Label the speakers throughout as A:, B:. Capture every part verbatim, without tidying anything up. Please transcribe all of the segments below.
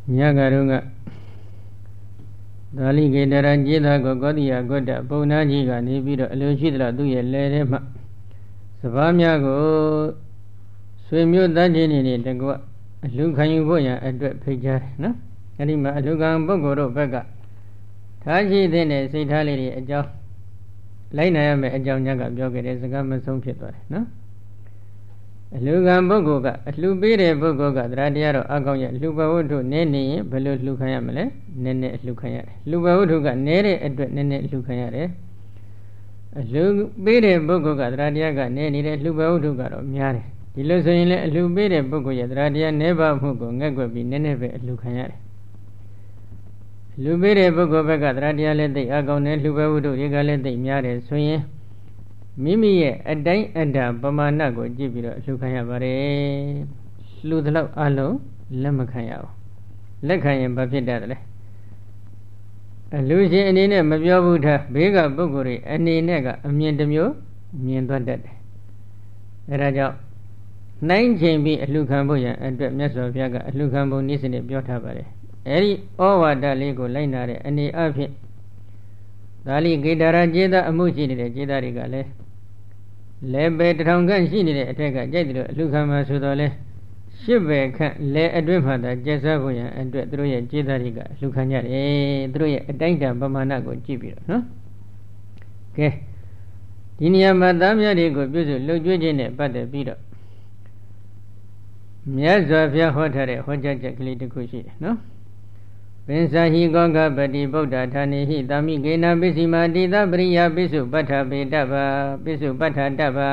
A: ညကတော့ကဒါလိကေတရကျေသာကိုကောတိယဂုတ္တပုံနာကြီးကနေပြီးတော့အလိုရှိသလားသူ့ရဲ့လဲထဲမှာစဘာများကိုဆွေမျိုးတတ်ခြင်းတွေနဲ့တကွအလူခံယူဖို့ရန်အတွက်ဖိတ်ကြားတယ်နော်အဲ့ဒီမှာအလူခံပုဂ္ဂိုလ်တို့ဘက်ကထားရှိတဲ့စိတ်ထားလေးတွေအကြောင်းလိုက်နိုင်ရမယ်အကြောင်းညကပြောခဲ့တဲ့စကားမဆုံးဖြစ်သွားတယ်နော်အလူခံပုဂ္ဂိုလ်ကအလှပေးတဲ့ပုဂ္ဂိုလ်ကတရားတရားတော့အကောင်းရလှဘဝတ္ထုနည်းနေရင်ဘယ်လိုလှခံရမလဲနည်းနည်းအလှခံရတယ်လှဘဝတ္ထုကနည်းတဲ့အတွက်နည်းနည်းအလှခံရတယ်အလှပေးတဲ့ပုဂ္ဂိုလ်ကတရားတရားကနည်းနေတဲ့လှဘဝတ္ထုကတော့များတယ်ဒီလိုဆိုရင်လည်းအလှပေးတဲ့ပုဂ္ဂိုလ်ရဲ့တရားတရားနည်းပါမှုကိုငဲ့ကွက်ပြီးနည်းနည်းပဲအလှခံရတယ်လူပေးတဲ့ပုဂ္ဂိုလ်ဘက်ကတရားတရားလည်းသိအကောင်းတယ်လှဘဝတ္ထုတွေကလည်းသိများတယ်ဆိုရင်မိမိရဲ့အတိုင်းအတာပမာဏကိုကြည့်ပြီးတော့လှူခံရပါတယ်လှူသလောက်အလုံးလက်မခံရအောင်လက်ခံရင်ဘာဖြစ်တတ်တယ်လဲအလူရှင်အနေနဲ့မပြောဘူးထားဘေးကပုဂ္ဂိုလ်တွေအနေနဲ့ကအမြင်တစ်မျိုးမြင်သွားတတ်တယ်အဲဒါကြောင့်နှိုင်းချိန်ပြီးအလှူခံဖို့ရန်အတွက်မြတ်စွာဘုရားကအလှူခံပုံနည်းစနစ်ပြောထားပါတယ်အဲဒီဩဝါဒလေးကိုလိုက်နာတဲ့အနေအဖြင့်ဒါလိကေတရာကျေသာအမှုရှိနေတဲ့ကျေသာတွေကလည်းလဲပဲတထောင်ခန့်ရှိနေတဲ့အထက်ကကြိုက်တယ်လို့အလှခံမှာဆိုတော့လဲရှစ်ပဲခန့်လဲအတွင်းမှာသာကျက်စားဖို့ရန်အတွက်သူတို့ရဲ့ကျေသာတွေကအလှခံကြတယ်သူတို့ရဲ့အတိုင်းတန်ပမာဏကိုကြည့်ပြီးတော့နော်ကဲဒီနေရာမှာသားများတွေကိုပြုစုလှုပ်ကြွေးခြင်းနဲ့ပတ်သက်ပြီးတော့မြတ်စွာဘုရားဟောထားတဲ့ဟောကြားချက်ကလေးတစ်ခုရှိတယ်နော်ပင်စာဟိကောကပတိဗုဒ္ဓဌာနေဟိတာမိကေနပစ္စည်းမာတိသပရိယပိစုပဋ္ဌပေတ္တဗာပိစုပဋ္ဌတ္တဗာ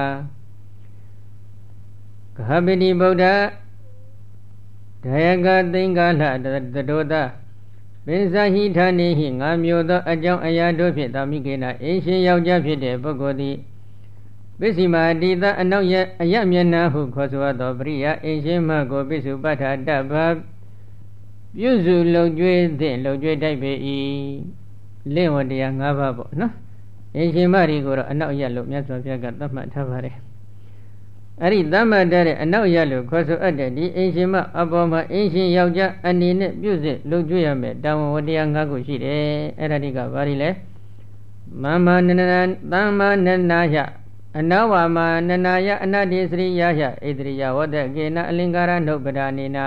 A: ကဟပတိဗုဒ္ဓဒယကသိင်္ဂလတတောတပင်စာဟိဌာနေဟိငါမျိုးသောအကြောင်းအရာတို့ဖြင့်တာမိကေနအင်းရှင်ယောက်ျားဖြစ်တဲ့ပုဂ္ဂိုလ်သည်ပစ္စည်းမာတိသအနောက်ရအယမျက်နာဟုခေါ်ဆိုသောပရိယအင်းရှင်မကိုပိစုပဋ္ဌတ္တဗာပြုစုလုံကျွေးသင့်လုံကျွေးတိုက်ပေ၏လင့်ဝတရား၅ပါးပေါ့နော်အင်ရှင်မတွေကိုတော့အနောက်ရလို့မြတ်စွာဘုရားကသတ်မှတ်ထားပါတယ်အဲ့ဒီသတ်မှတ်တဲ့အနောက်ရလို့ခေါ်ဆိုအပ်တဲ့ဒီအင်ရှင်မအပေါ်မှာအင်ရှင်ယောက်ျားအနေနဲ့ပြုစုလုံကျွေးရမယ်တာဝန်ဝတရား၅ခုရှိတယ်အဲ့ဒါဒီကဘာတွေလဲမမနနသမ္မာနနာယအနဝမနနာယအနတ္တိစရိယယဣတရိယဝတ္တကေနအလင်္ကာရနှုတ်ပဒနေနာ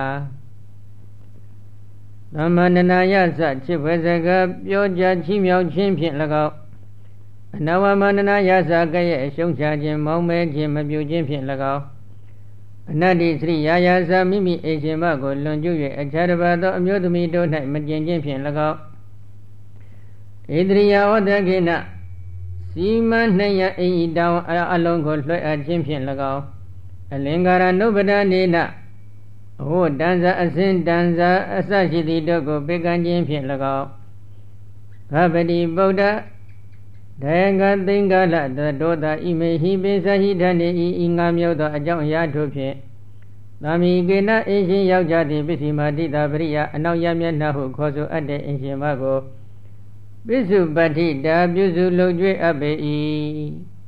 A: သမ္မာနနာယစချစ်ဖွယ်စကားပြောကြားချီးမြှောက်ခြင်းဖြင့်၎င်းအနဝမနနာယစကရဲ့အရှုံးချခြင်းမောင်းမဲခြင်းမပြုခြင်းဖြင့်၎င်းအနတ္တိစရိယာယစမိမိအိရှင်မကိုလွန်ကျူး၍အခြားတစ်ပါးသောအမျိုးသမီးတို့၌မကျင်ခြင်းဖြင့်၎င်းဣတရိယဝတ္တကိနစီမံနှင့်ရအိဤတောင်အလုံးကိုလွှဲအပ်ခြင်းဖြင့်၎င်းအလင်္ကာရနုပဒနေနဟိုတန်ဇာအစင်တန်ဇာအစရှိသည့်တို့ကိုပေကံခြင်းဖြင့်၎င်းဘဗတိဗုဒ္ဓဒေင္ကသိင်္ဂလတတောတာဣမေဟိပိစဟိဓနေဤဤငါမျိုးသောအကြောင်းအရာတို့ဖြင့်သာမိကေနအင်ရှင်ယောက်ျားသည်ပစ္စည်းမာတိတာပရိယအနောက်ရမျက်နှာဟုခေါ်ဆိုအပ်တဲ့အင်ရှင်မကိုပိစုပတ္တိတာပြုစုလုံကျွေးအပ်ပေ၏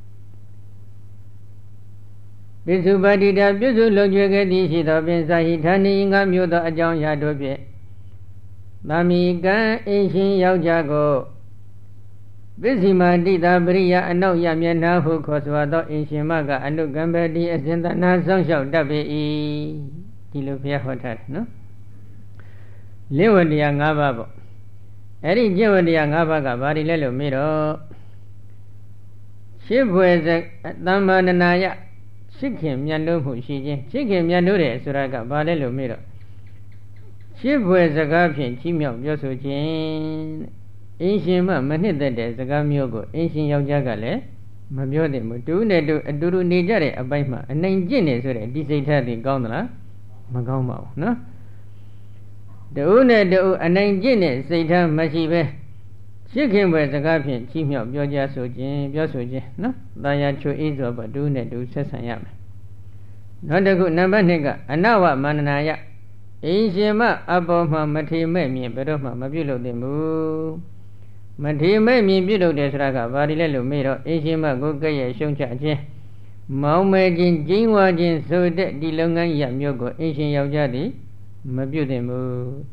A: ပိစုပတ္တိတာပြုစုလုံကျွေးခဲ့သည်ရှိသောပင်စာဟိဌာနေငါမျိုးသောအကြောင်းအရာတို့ဖြင့်သာမိကံအင်ရှင်ယောက်ျားကိုပစ္စည်းမာတိတာပရိယအနောက်ရမျက်နှာဟုခေါ်ဆိုသောအင်ရှင်မကအနုကံပတိအစဉ်သနာဆောင်လျှောက်တတ်ပေ၏ဒီလိုဘုရားဟောထားတယ်နော်လင်းဝတရား၅ပါးပေါ့အဲ့ဒီကျင့်ဝတ်တရား၅ပါးကဘာတွေလဲလို့မေးတော့ရှင်းဖွယ်စသမ္မာနနာယရှစ်ခင်မြတ်လို့မှုရှိခြင်းရှစ်ခင်မြတ်လို့တဲ့ဆိုတာကဘာလဲလို့မေးတော့ရှင်းဖွယ်စကားဖြင့်ချီးမြှောက်ပြောဆိုခြင်းအင်းရှင်မမနှစ်သက်တဲ့စကားမျိုးကိုအင်းရှင်ယောက်ျားကလည်းမပြောသင့်ဘူးတူနဲ့တူအတူတူနေကြတဲ့အပိုင်းမှာအနိုင်ကျင့်နေဆိုတဲ့ဒီစိတ်ထားတွေကောင်းသလားမကောင်းပါဘူးနော်တူနဲ့တူအနိုင်ကျင့်တဲ့စိတ်ထားမရှိပဲရှစ်ခင်ပဲစကားဖြင့်ချီးမြှောက်ပြောကြားဆိုခြင်းပြောဆိုခြင်းနော်တာယာချွေအေးစွာပါတူနဲ့တူဆက်ဆံရမယ်နောက်တစ်ခုနံပါတ်နှစ်ကအနဝမန္တနာယအင်းရှင်မအပေါ်မှာမထေမဲ့မြင်ဘယ်တော့မှမပြုလုပ်သင့်ဘူးမထေမဲ့မြင်ပြုလုပ်တယ်ဆိုတာကဘာဒီလဲလို့မေးတော့အင်းရှင်မကိုကဲ့ရဲ့ရှုံးချခြင်းမောင်းမဲခြင်းကျင်းဝခြင်းဆိုတဲ့ဒီလုပ်ငန်းရမျိုးကိုအင်းရှင်ယောက်ျားသည်မပြုသင့်ဘူး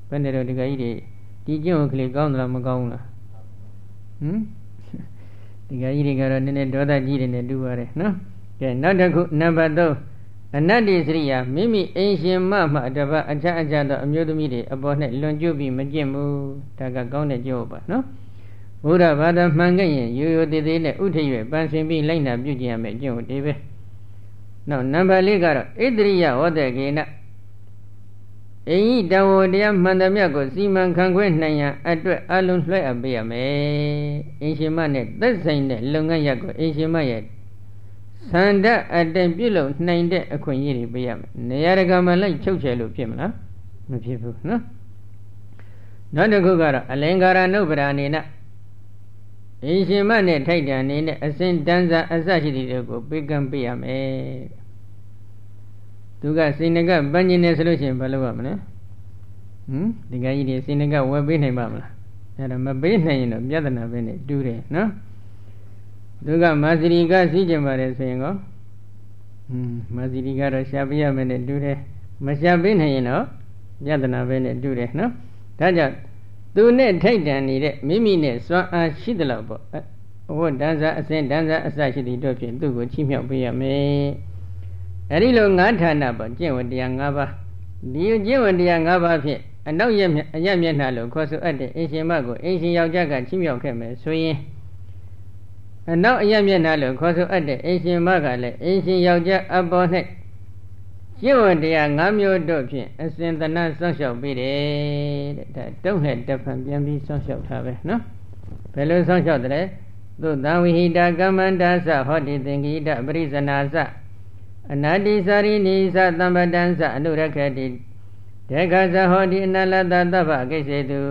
A: ဘယ်နဲ့တော့ဒီကကြီးတွေဒီကျင့်ကိုကလေးကောင်းသလားမကောင်းလားဟမ်ဒီကကြီးတွေကတော့နည်းနည်းဒေါသကြီးတွေနဲ့တူပါတယ်နော်ကဲနောက်တစ်ခုနံပါတ်သုံးအနတ္တိစရိယာမိမိအိမ်ရှင်မမှတပတ်အခြားအခြားသောအမျိုးသမီးတွေအပေါ်၌လွန်ကျူးပြီးမကျင့်ဘူးဒါကကောင်းတဲ့ကျင့်ပါနော်ဘုရားဘာသာမှန်ခဲ့ရင်ရိုးရိုးသေးသေးနဲ့ဥထရွယ်ပန်းစင်ပြီးလိုက်နာပြုကျင့်ရမယ်ကျင့်ကိုဒီပဲနောက်နံပါတ်လေးကတော့ဣတရိယဝတ္တကေနအိမ်ဤတဝတရားမှန်သမျှကိုစီမံခန့်ခွဲနိုင်ရန်အတွက်အလုံးလွှဲအပ်ပေးရမယ်အိမ်ရှင်မနဲ့သက်ဆိုင်တဲ့လုပ်ငန်းရပ်ကိုအိမ်ရှင်မရဲ့ဆန္ဒအတိုင်းပြုလုပ်နိုင်တဲ့အခွင့်အရေးတွေပေးရမယ်နေရာတကာမှာလိုက်ချုပ်ချယ်လို့ဖြစ်မလားမဖြစ်ဘူးနော်နောက်တစ်ခုကတော့အလင်္ကာရနုပ္ပရာအနေနဲ့အိမ်ရှင်မနဲ့ထိုက်တန်အနေနဲ့အစဉ်တန်းစားအစရှိတဲ့တွေကိုပေးကမ်းပေးရမယ်သူကစိန်နကပန်းကျင်နေဆိုလို့ရှိရင်ဘာလုပ်ရမလဲဟမ်ဒီကကြီးတွေစိန်နကဝယ်ပေးနိုင်ပါမလားအဲ့ဒါမပေးနိုင်ရင်တော့ပြဿနာပဲနဲ့တူးတယ်နော်သူကမာစီရီကစီးကျင်ပါတယ်ဆိုရင်ကောဟမ်မာစီရီကတော့ရှာပေးရမယ်နဲ့တူးတယ်မရှာပေးနိုင်ရင်တော့ပြဿနာပဲနဲ့တူးတယ်နော်ဒါကြောင့်သူနဲ့ထိုက်တန်နေတဲ့မိမိနဲ့စွမ်းအားရှိသလောက်ပေါ့အဝတ်တန်းစားအစဉ်တန်းစားအစရှိသည့်တို့ဖြင့်သူ့ကိုချီးမြှောက်ပေးရမယ်အဲ့ဒီလိုငါးဌာနပေါ့ကျင့်ဝတ်တရား၅ပါးဒီကျင့်ဝတ်တရား၅ပါးဖြင့်အနောက်ရအရမျက်နှာလို့ခေါ်ဆိုအပ်တဲ့အင်ရှင်မကိုအင်ရှင်ယောက်ျားကချီးမြှောက်ခဲ့မယ်ဆိုရင်အနောက်အရမျက်နှာလို့ခေါ်ဆိုအပ်တဲ့အင်ရှင်မကလည်းအင်ရှင်ယောက်ျားအပေါ်၌ကျင့်ဝတ်တရား၅မျိုးတို့ဖြင့်အစဉ်သနာစောင့်ရှောက်ပေးတယ်တဲ့ဒါတုံးနဲ့တဖန်ပြန်ပြီးစောင့်ရှောက်ထားပဲနော်ဘယ်လိုစောင့်ရှောက်တယ်သုတံဝိဟိတာကမ္မန္တာသဟောတိသင်္ကိတပရိဇနာသအနာတိစာရိနိသသံပတံသအနုရခတိဒေခသဟောတိအနလတသဗ္ဗကိစ္စေတု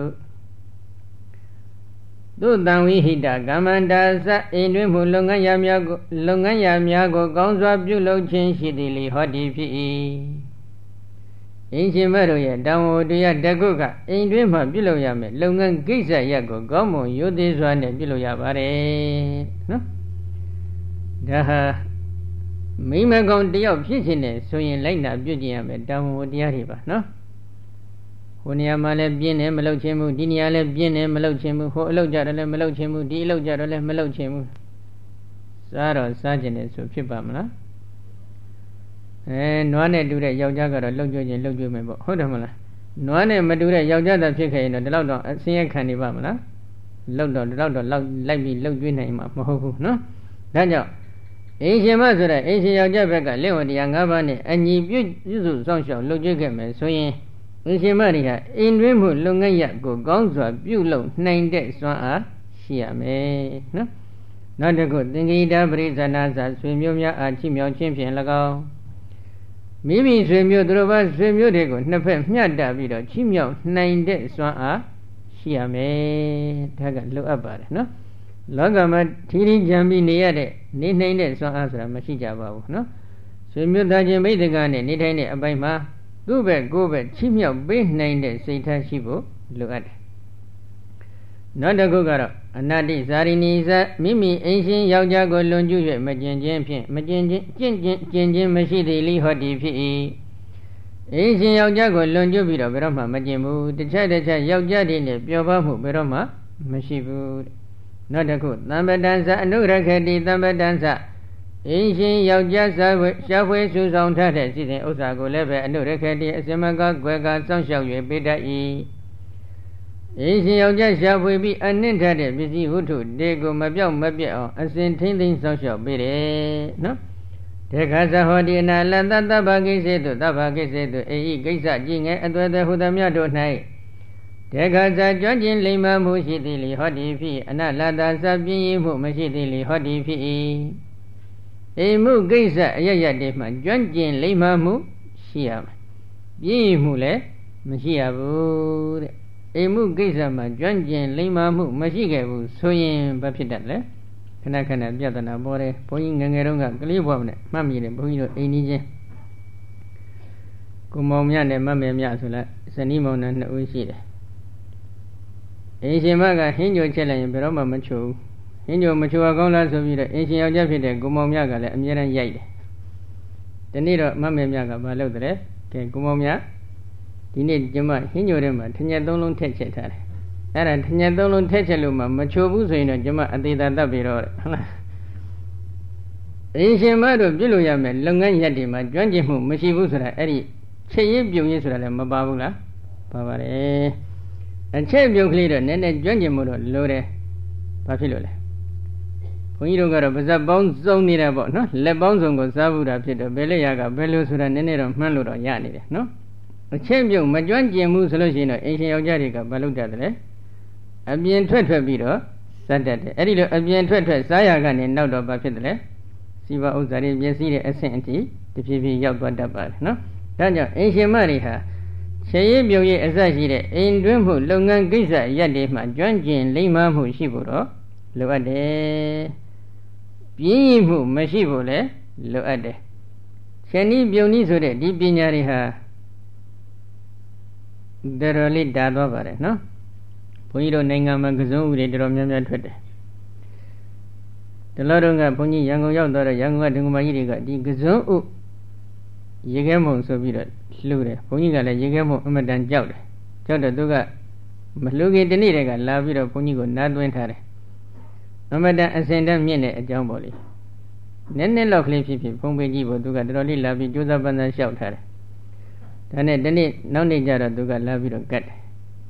A: သုတံဝိဟိတကမ္မန္တာသအိမ်တွင်မှုလုပ်ငန်းရာများကိုလုပ်ငန်းရာများကိုကောင်းစွာပြုလုပ်ခြင်းရှိသည်လေဟောတိဖြစ်၏အိမ်ရှင်မတို့ရဲ့တောင်းဝတရားတကုကအိမ်တွင်မှပြုလုပ်ရမယ်လုပ်ငန်းကိစ္စရပ်ကိုကောင်းမွန်ရိုသေစွာနဲ့ပြုလုပ်ရပါတယ်နော်ဒါဟာမိမကောင်တယောက်ဖြစ်ခြင်းနဲ့ဆိုရင်လိုက်နာပြုကျင့်ရမယ်တောင်းဝတရားတွေပါနော်ဟိုနေရာမှာလည်းပြင်းတယ်မလုပ်ချင်းဘူးဒီနေရာလည်းပြင်းတယ်မလုပ်ချင်းဘူးဟိုအလုပ်ကြတော့လည်းမလုပ်ချင်းဘူးဒီအလုပ်ကြတော့လည်းမလုပ်ချင်းဘူးစားတော့စားခြင်းနဲ့ဆိုဖြစ်ပါမလားအဲနွားနဲ့တူတဲ့ယောက်ျားကတော့လှုပ်ကြွခြင်းလှုပ်ကြွမယ်ပေါ့ဟုတ်တယ်မလားနွားနဲ့မတူတဲ့ယောက်ျားသာဖြစ်ခဲ့ရင်တော့ဒီလောက်တော့အစင်းရခံနေပါမလားလှုပ်တော့ဒီလောက်တော့လောက်လိုက်ပြီးလှုပ်ကြွနိုင်မှာမဟုတ်ဘူးနော်ဒါကြောင့်အိမ်ရှင်မဆိုတဲ့အိမ်ရှင်ယောက်ျားဘက်ကလက်ဝတရား၅ပါးနဲ့အညီပြုပြုစုစောင့်ရှောက်လှုပ်ကြွခဲ့မယ်ဆိုရင်အိမ်ရှင်မတွေဟာအိမ်တွင်းမှုလုပ်ငန်းရပ်ကိုကောင်းစွာပြုလုပ်နိုင်တဲ့စွမ်းအားရှိရမယ်နော်နောက်တစ်ခုသင်္ကိတာပရိဇာနာသဆွေမျိုးများအားချီးမြှောက်ခြင်းဖြင့်၎င်းမိမိဆွေမျိုးတို့ဘာဆွေမျိုးတွေကိုနှစ်ဖက်မျှတပြီးတော့ချီးမြှောက်နိုင်တဲ့စွမ်းအားရှိရမယ်ဒါကလိုအပ်ပါတယ်နော်လောကမှာထီထီကြံပြီးနေရတဲ့နေနိုင်တဲ့စွမ်းအားဆိုတာမရှိကြပါဘူးနော်ဆွေမျိုးသားချင်းမိတ်တကာနဲ့နေထိုင်တဲ့အပိုင်းမှာသူ့ဘက်ကိုယ်ဘက်ချီးမြှောက်ပေးနိုင်တဲ့စိတ်ထားရှိဖို့လိုအပ်တယ်နောက်တစ်ခုကတော့အနတ္တိဇာရိနိဇမိမိအိမ်ရှင်ယောက်ျားကိုလွန်ကျူး၍မကျင်ခြင်းဖြင့်မကျင်ခြင်းကျင့်ခြင်းကျင့်ခြင်းမရှိသေးလိဟောတိဖြစ်၏အိမ်ရှင်ယောက်ျားကိုလွန်ကျူးပြီးတော့ဘယ်တော့မှမကျင်ဘူးတခြားတခြားယောက်ျားတွေနဲ့ပျော်ပါမှုဘယ်တော့မှမရှိဘူးနောက်တစ်ခုသံပတံသအနုရခတိသံပတံသအင်းရှင်ယောက်ျားစားရှားဖွေစုဆောင်ထားတဲ့စီစဉ်ဥစ္စာကိုလည်းပဲအနုရခတိအစမကကွယ်ကစောင့်ရှောက်၍ပေးတတ်၏အင်းရှင်ယောက်ျားရှားဖွေပြီးအနှင့်ထားတဲ့ပစ္စည်းဝတ္ထုတွေကိုမပြောက်မပြတ်အောင်အစဉ်ထိမ့်သိမ်းစောင့်ရှောက်ပေးတယ်နော်ဒေခသဟောတိအနာလတသဗ္ဗကိစ္စေတုသဗ္ဗကိစ္စေတုအေဤကိစ္စကြည်ငယ်အသွဲသွဲဟုသမျှတို့၌ဒေခသကျွမ်းကျင်လိမ္မာမှုရှိသည်လေဟောတိဖြစ်အနလတသပြင်းရမှုမရှိသည်လေဟောတိဖြစ်၏အိမ်မှုကိစ္စအရရတဲ့မှကျွမ်းကျင်လိမ္မာမှုရှိရမယ်ပြင်းရမှုလည်းမရှိရဘူးတဲ့အိမ်မှုကိစ္စမှာကျွမ်းကျင်လိမ္မာမှုမရှိခဲ့ဘူးဆိုရင်ဘာဖြစ်တတ်လဲခဏခဏပြဿနာပေါ်တယ်ဘုန်းကြီးငငယ်တုန်းကကလေးဘွားမနဲ့မှတ်မိတယ်ဘုန်းကြီးတို့အိမ်ကြီးချင်းကိုမောင်မြနဲ့မမေမြဆိုလိုက်ဇနီးမောင်နှံနှစ်ဦးရှိတယ်အိမ်ရှင်မကဟင်းကြိုချက်လိုက်ရင်ဘယ်တော့မှမချိုးဘူးဟင်းကြိုမချိုးအောင်လားဆိုပြီးတော့အိမ်ရှင်ယောက်ျားဖြစ်တဲ့ကိုမောင်မြကလည်းအမြဲတမ်းရိုက်တယ်ဒီနေ့တော့မမေမြကမလုပ်တဲ့ကဲကိုမောင်မြဒီနေ့ကျမဟင်းညိုထဲမှာထညက်သုံးလုံးထည့်ချက်ထားတယ်အဲ့ဒါထညက်သုံးလုံးထည့်ချက်လို့မှမချိုဘူးဆိုရင်တော့ကျမအသေးသာတတ်ပြီတော့ဟုတ်လားအင်းရှင်မတို့ပြုလို့ရမယ်လုပ်ငန်းရက်တွေမှာကျွမ်းကျင်မှုမရှိဘူးဆိုတာအဲ့ဒီချက်ရည်ပြုံရည်ဆိုတာလည်းမပါဘူးလားပါပါတယ်အချက်ပြုံကလေးတော့နည်းနည်းကျွမ်းကျင်မှုတော့လိုတယ်ဘာဖြစ်လို့လဲဘုန်းကြီးတို့ကတော့ပါဇက်ပေါင်းစုံနေတာပေါ့နော်လက်ပေါင်းစုံကိုစားဘူးတာဖြစ်တော့ဘယ်လက်ရကဘယ်လိုဆိုတာနည်းနည်းတော့မှန်းလို့တော့ရနေတယ်နော်အချက်ပြုံမကျွမ်းကျင်မှုဆိုလို့ရှိရင်တော့အင်ရှင်ယောက်ျားတွေကမလုပ်တတ်တယ်အပြင်ထွက်ထွက်ပြီးတော့စားတတ်တယ်အဲ့ဒီလိုအပြင်ထွက်ထွက်စားရကနေနောက်တော့ဘာဖြစ်တယ်လဲစီဝဥစ္စာတွေပြည့်စည်တဲ့အဆင့်အထိတဖြည်းဖြည်းရောက်သွားတတ်ပါတယ်နော်ဒါကြောင့်အင်ရှင်မတွေဟာခြေရည်ပြုံရည်အစရှိတဲ့အိမ်တွင်းမှုလုပ်ငန်းကိစ္စရက်တွေမှာကျွမ်းကျင်လိမ္မာမှုရှိဖို့တော့လိုအပ်တယ်ပြင်းရမှုမရှိဖို့လည်းလိုအပ်တယ်ခြေနည်းပြုံနည်းဆိုတဲ့ဒီပညာတွေဟာတော်တော်လေးတာသွားပါတယ်နော်ဘုန်းကြီးတို့နိုင်ငံမှာကစုံဥတွေတော်တော်များများထွက်တယ်ဒီလိုတော့ကဘုန်းကြီးရန်ကုန်ရောက်တော့ရန်ကုန်ကဒုက္ကမကြီးတွေကဒီကစုံဥရေခဲမုံဆိုပြီးတော့လှူတယ်ဘုန်းကြီးကလည်းရေခဲမုံအမတန်ကြောက်တယ်ကြောက်တော့သူကမလှူခင်တနေ့တည်းကလာပြီးတော့ဘုန်းကြီးကိုနားသွင်းထားတယ်အမတန်အစင်တန်းမြင့်တဲ့အကြောင်းပေါ့လေနည်းနည်းလောက်ကလေးဖြစ်ဖြစ်ဖုံးပေးကြည့်ဖို့သူကတော်တော်လေးလာပြီးကြိုးစားပန်းစားလျှောက်ထားတယ်ဒါနဲ့ဒီနေ့နောက်နေ့ကျတော့သူကလာပြီးတော့ကတ်တယ်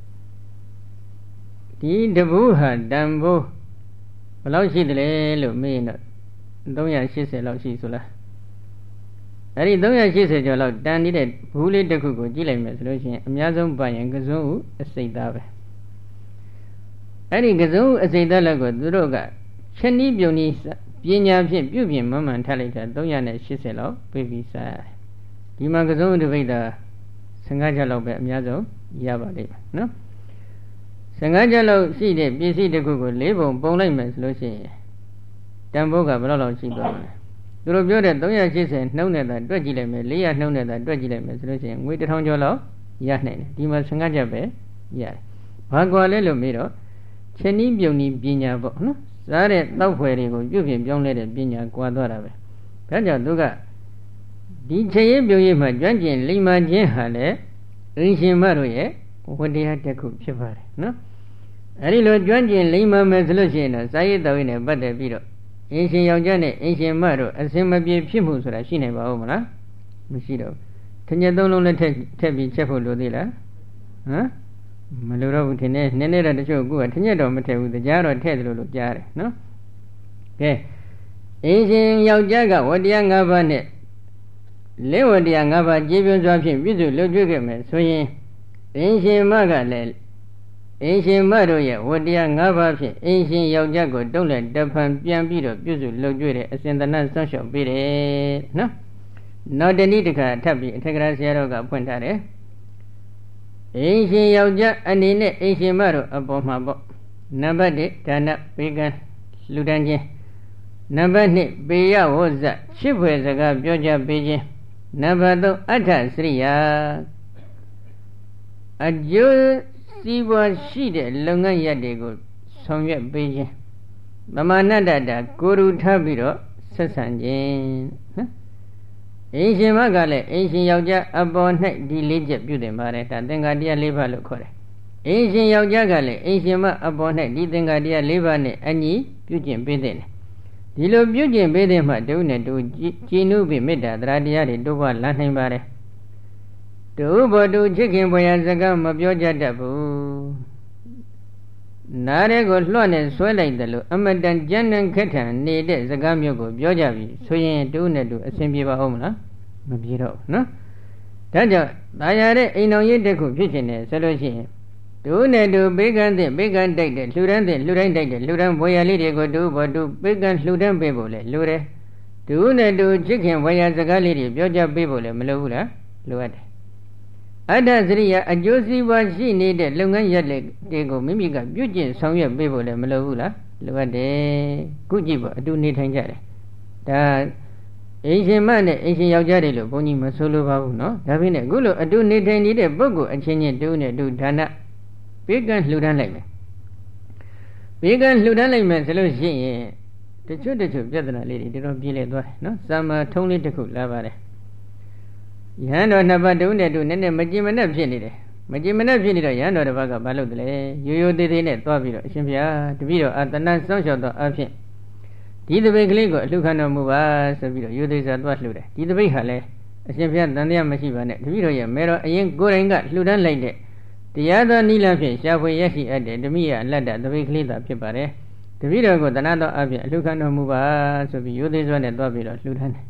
A: ဒီတပူးဟာတန်ဖိုးဘယ်လောက်ရှိတယ်လဲလို့မေးရင်တော့သုံးရာရှစ်ဆယ်လောက်ရှိဆိုလားအဲ့ဒီသုံးရာရှစ်ဆယ်ကျော်လောက်တန်နေတဲ့ဘူးလေးတစ်ခုကိုကြည့်လိုက်မယ်ဆိုလို့ရှိရင်အများဆုံးပါရင်ကစုံဥအစိတ်သားပဲအဲ့ဒီကစုံဥအစိတ်သားလောက်ကိုသူတို့ကချက်နီးပြုံနီးပညာဖြင့်ပြုပြင်မှန်မှန်ထားလိုက်တာသုံးရာရှစ်ဆယ်လောက်ပြေးပြီးစားရတယ်ဒီမှာကစုံဥတစ်ပိတ်တာဆယ်ငါးချက်လောက်ပဲအများဆုံးရပါလိမ့်မယ်နော်ဆယ်ငါးချက်လောက်ရှိတဲ့ပစ္စည်းတစ်ခုကိုလေးပုံပုံလိုက်မယ်ဆိုလို့ရှိရင်တန်ဖိုးကဘယ်လောက်လောက်ရှိသွားမလဲသူတို့ပြောတဲ့သုံးရာရှစ်ဆယ်နှုံးနဲ့သာတွက်ကြည့်လိုက်မယ်လေးရာနှုံးနဲ့သာတွက်ကြည့်လိုက်မယ်ဆိုလို့ရှိရင်ငွေတစ်ထောင်ကျော်လောက်ရနိုင်တယ်ဒီမှာဆယ်ငါးချက်ပဲရတယ်ဘာကွာလဲလို့မေးတော့ချက်နီးပြုံနီးပညာပေါ့နော်စားတဲ့တောက်ဖွယ်တွေကိုပြုပြင်ပြောင်းလဲတဲ့ပညာကွာသွားတာပဲဒါကြောင့်သူကဒီချက်ရည်ပြုံရည်မှာကျွမ်းကျင်လိမ္မာခြင်းဟာလည်းအင်းရှင်မတို့ရဲ့ဝတ္တရားတစ်ခုဖြစ်ပါတယ်နော်အဲဒီလိုကျွမ်းကျင်လိမ္မာမယ်ဆိုလို့ရှိရင်တော့စာရေးတော်ရင်းနဲ့ပတ်သက်ပြီးတော့အင်းရှင်ယောက်ျားနဲ့အင်းရှင်မတို့အစင်မပြေဖြစ်မှုဆိုတာရှိနိုင်ပါဦးမလားမရှိတော့ထညက်သုံးလုံးနဲ့ထက်ထက်ပြီးချက်ဖို့လိုသေးလားဟမ်မလိုတော့ဘူးထင်တယ်နည်းနည်းတော့တချို့ကထညက်တော့မထည့်ဘူးတရားတော့ထည့်တယ်လို့လို့ကြားတယ်နော်ကဲအင်းရှင်ယောက်ျားကဝတ္တရား၅ပါးနဲ့လေးဝတ္တရား၅ပါးကြည်ပြွန်စွာဖြင့်ပြည့်စုံလွတ်ကျွတ်ခဲ့မယ်ဆိုရင်အင်းရှင်မကလည်းအင်းရှင်မတို့ရဲ့ဝတ္တရား၅ပါးဖြင့်အင်းရှင်ယောက်ျားကိုတုံးလက်တဖန်ပြန်ပြီးတော့ပြုစုလုပ်ကြွတဲ့အစဉ်တနာဆွန့်လျှောက်ပေးတယ်နော်နောက်တနည်းတစ်ခါထပ်ပြီးအထက်ကရာဆရာတော်ကဖွင့်ထားတယ်အင်းရှင်ယောက်ျားအနေနဲ့အင်းရှင်မတို့အပေါ်မှာပေါ့နံပါတ်တစ်ဒါနပေးကမ်းလှူဒန်းခြင်းနံပါတ်နှစ်ပေယဝဇ္ဇချစ်ဖွယ်စကားပြောကြပေးခြင်းနံပါတ်သုံးအဋ္ဌစရိယာအကျိုးစီးပွားရှိတဲ့လုပ်ငန်းရပ်တွေကိုဆောင်ရွက်ပေးခြင်းမမာနတ္တတာကိုရူထားပြီးတော့ဆက်ဆံခြင်းနော်အင်းရှင်မကလည်းအင်းရှင်ယောက်ျားအပေါ်၌ဒီလေးချက်ပြုတင်ပါတယ်ဒါသင်္ဃာတရားလေးပါးလို့ခေါ်တယ်အင်းရှင်ယောက်ျားကလည်းအင်းရှင်မအပေါ်၌ဒီသင်္ဃာတရားလေးပါးနဲ့အညီပြုကျင့်ပေးတဲ့ဒီလိုပြုကျင့်ပေးတဲ့မှတုံးနဲ့တူကြည်နုပြီးမေတ္တာတရားတရားတွေတိုးပွားလာနိုင်ပါတယ်တူဘောတူချစ်ခင်ဘွယ်ရစကားမပြောကြတတ်ဘူးနားရဲကိုလွှတ်နဲ့ဆွဲလိုက်တယ်လို့အမတန်ကြမ်းတမ်းခက်ထန်နေတဲ့စကားမျိုးကိုပြောကြပြီဆိုရင်တူနဲ့တူအဆင်ပြေပါဦးမလားမပြေတော့ဘူးနော်ဒါကြောင့်တာယာတဲ့အိမ်တော်ရေးတစ်ခုဖြစ်နေတယ်ဆိုလို့ရှိရင်တူနဲ့တူဘေးကန်းတဲ့ဘေးကန်းတိုက်တဲ့လှူဒန်းတဲ့လှူတိုင်းတိုက်တဲ့လှူဒန်းဘွယ်ရလေးတွေကိုတူဘောတူဘေးကန်းလှူဒန်းပေးဖို့လေလိုတယ်တူနဲ့တူချစ်ခင်ဘွယ်ရစကားလေးတွေပြောကြပေးဖို့လေမလိုဘူးလားလိုအပ်တယ်အတ္တစရိယအကျိုးစီးပွားရှိနေတဲ့လုပ်ငန်းရပ်တွေကိုမိမိကပြုကျင့်ဆောင်ရွက်ပေးဖို့လည်းမလိုဘူးလားလိုအပ်တယ်ခုကြည့်ပေါ့အတူနေထိုင်ကြတယ်ဒါအင်ရှင်မနဲ့အင်ရှင်ယောက်ျားတွေလို့ဘုန်းကြီးမဆိုလိုပါဘူးเนาะဒါဖြစ်နေခုလိုအတူနေထိုင်နေတဲ့ပုဂ္ဂိုလ်အချင်းချင်းတူနဲ့တူဒါနပေးကမ်းလှူဒန်းလိုက်မယ်ပေးကမ်းလှူဒန်းလိုက်မယ်ဆိုလို့ရှိရင်တချို့တချို့ပြဿနာလေးတွေတော်တော်ပြေလည်သွားတယ်เนาะစာမထုံးလေးတစ်ခုလာပါတယ်ယဟန်တော်နှစ်ပါးတုံးနဲ့တူနည်းနည်းမကြင်မနဲ့ဖြစ်နေတယ်မကြင်မနဲ့ဖြစ်နေတော့ယဟန်တော်တစ်ပါးကဘာလုပ်တယ်လဲရိုးရိုးသေးသေးနဲ့သွားပြီးတော့အရှင်ဘုရားတပည့်တော်အာတနာစောင့်ရှောက်တော့အဖြစ်ဒီတပိတ်ကလေးကိုအလှခံတော်မူပါဆိုပြီးတော့ရိုးသေးစွာသွားလှူတယ်ဒီတပိတ်ဟာလဲအရှင်ဘုရားတန်တရားမရှိပါနဲ့တပည့်တော်ရဲ့မဲတော်အရင်ကိုယ်တိုင်ကလှူဒန်းလိုက်တဲ့တရားတော်နိလဖြင့်ရှားဖွေရရှိအပ်တဲ့ဓမိယအလတ်တတပိတ်ကလေးသာဖြစ်ပါတယ်တပည့်တော်ကိုတနာတော်အဖြစ်အလှခံတော်မူပါဆိုပြီးရိုးသေးစွာနဲ့သွားပြီးတော့လှူဒန်းတယ်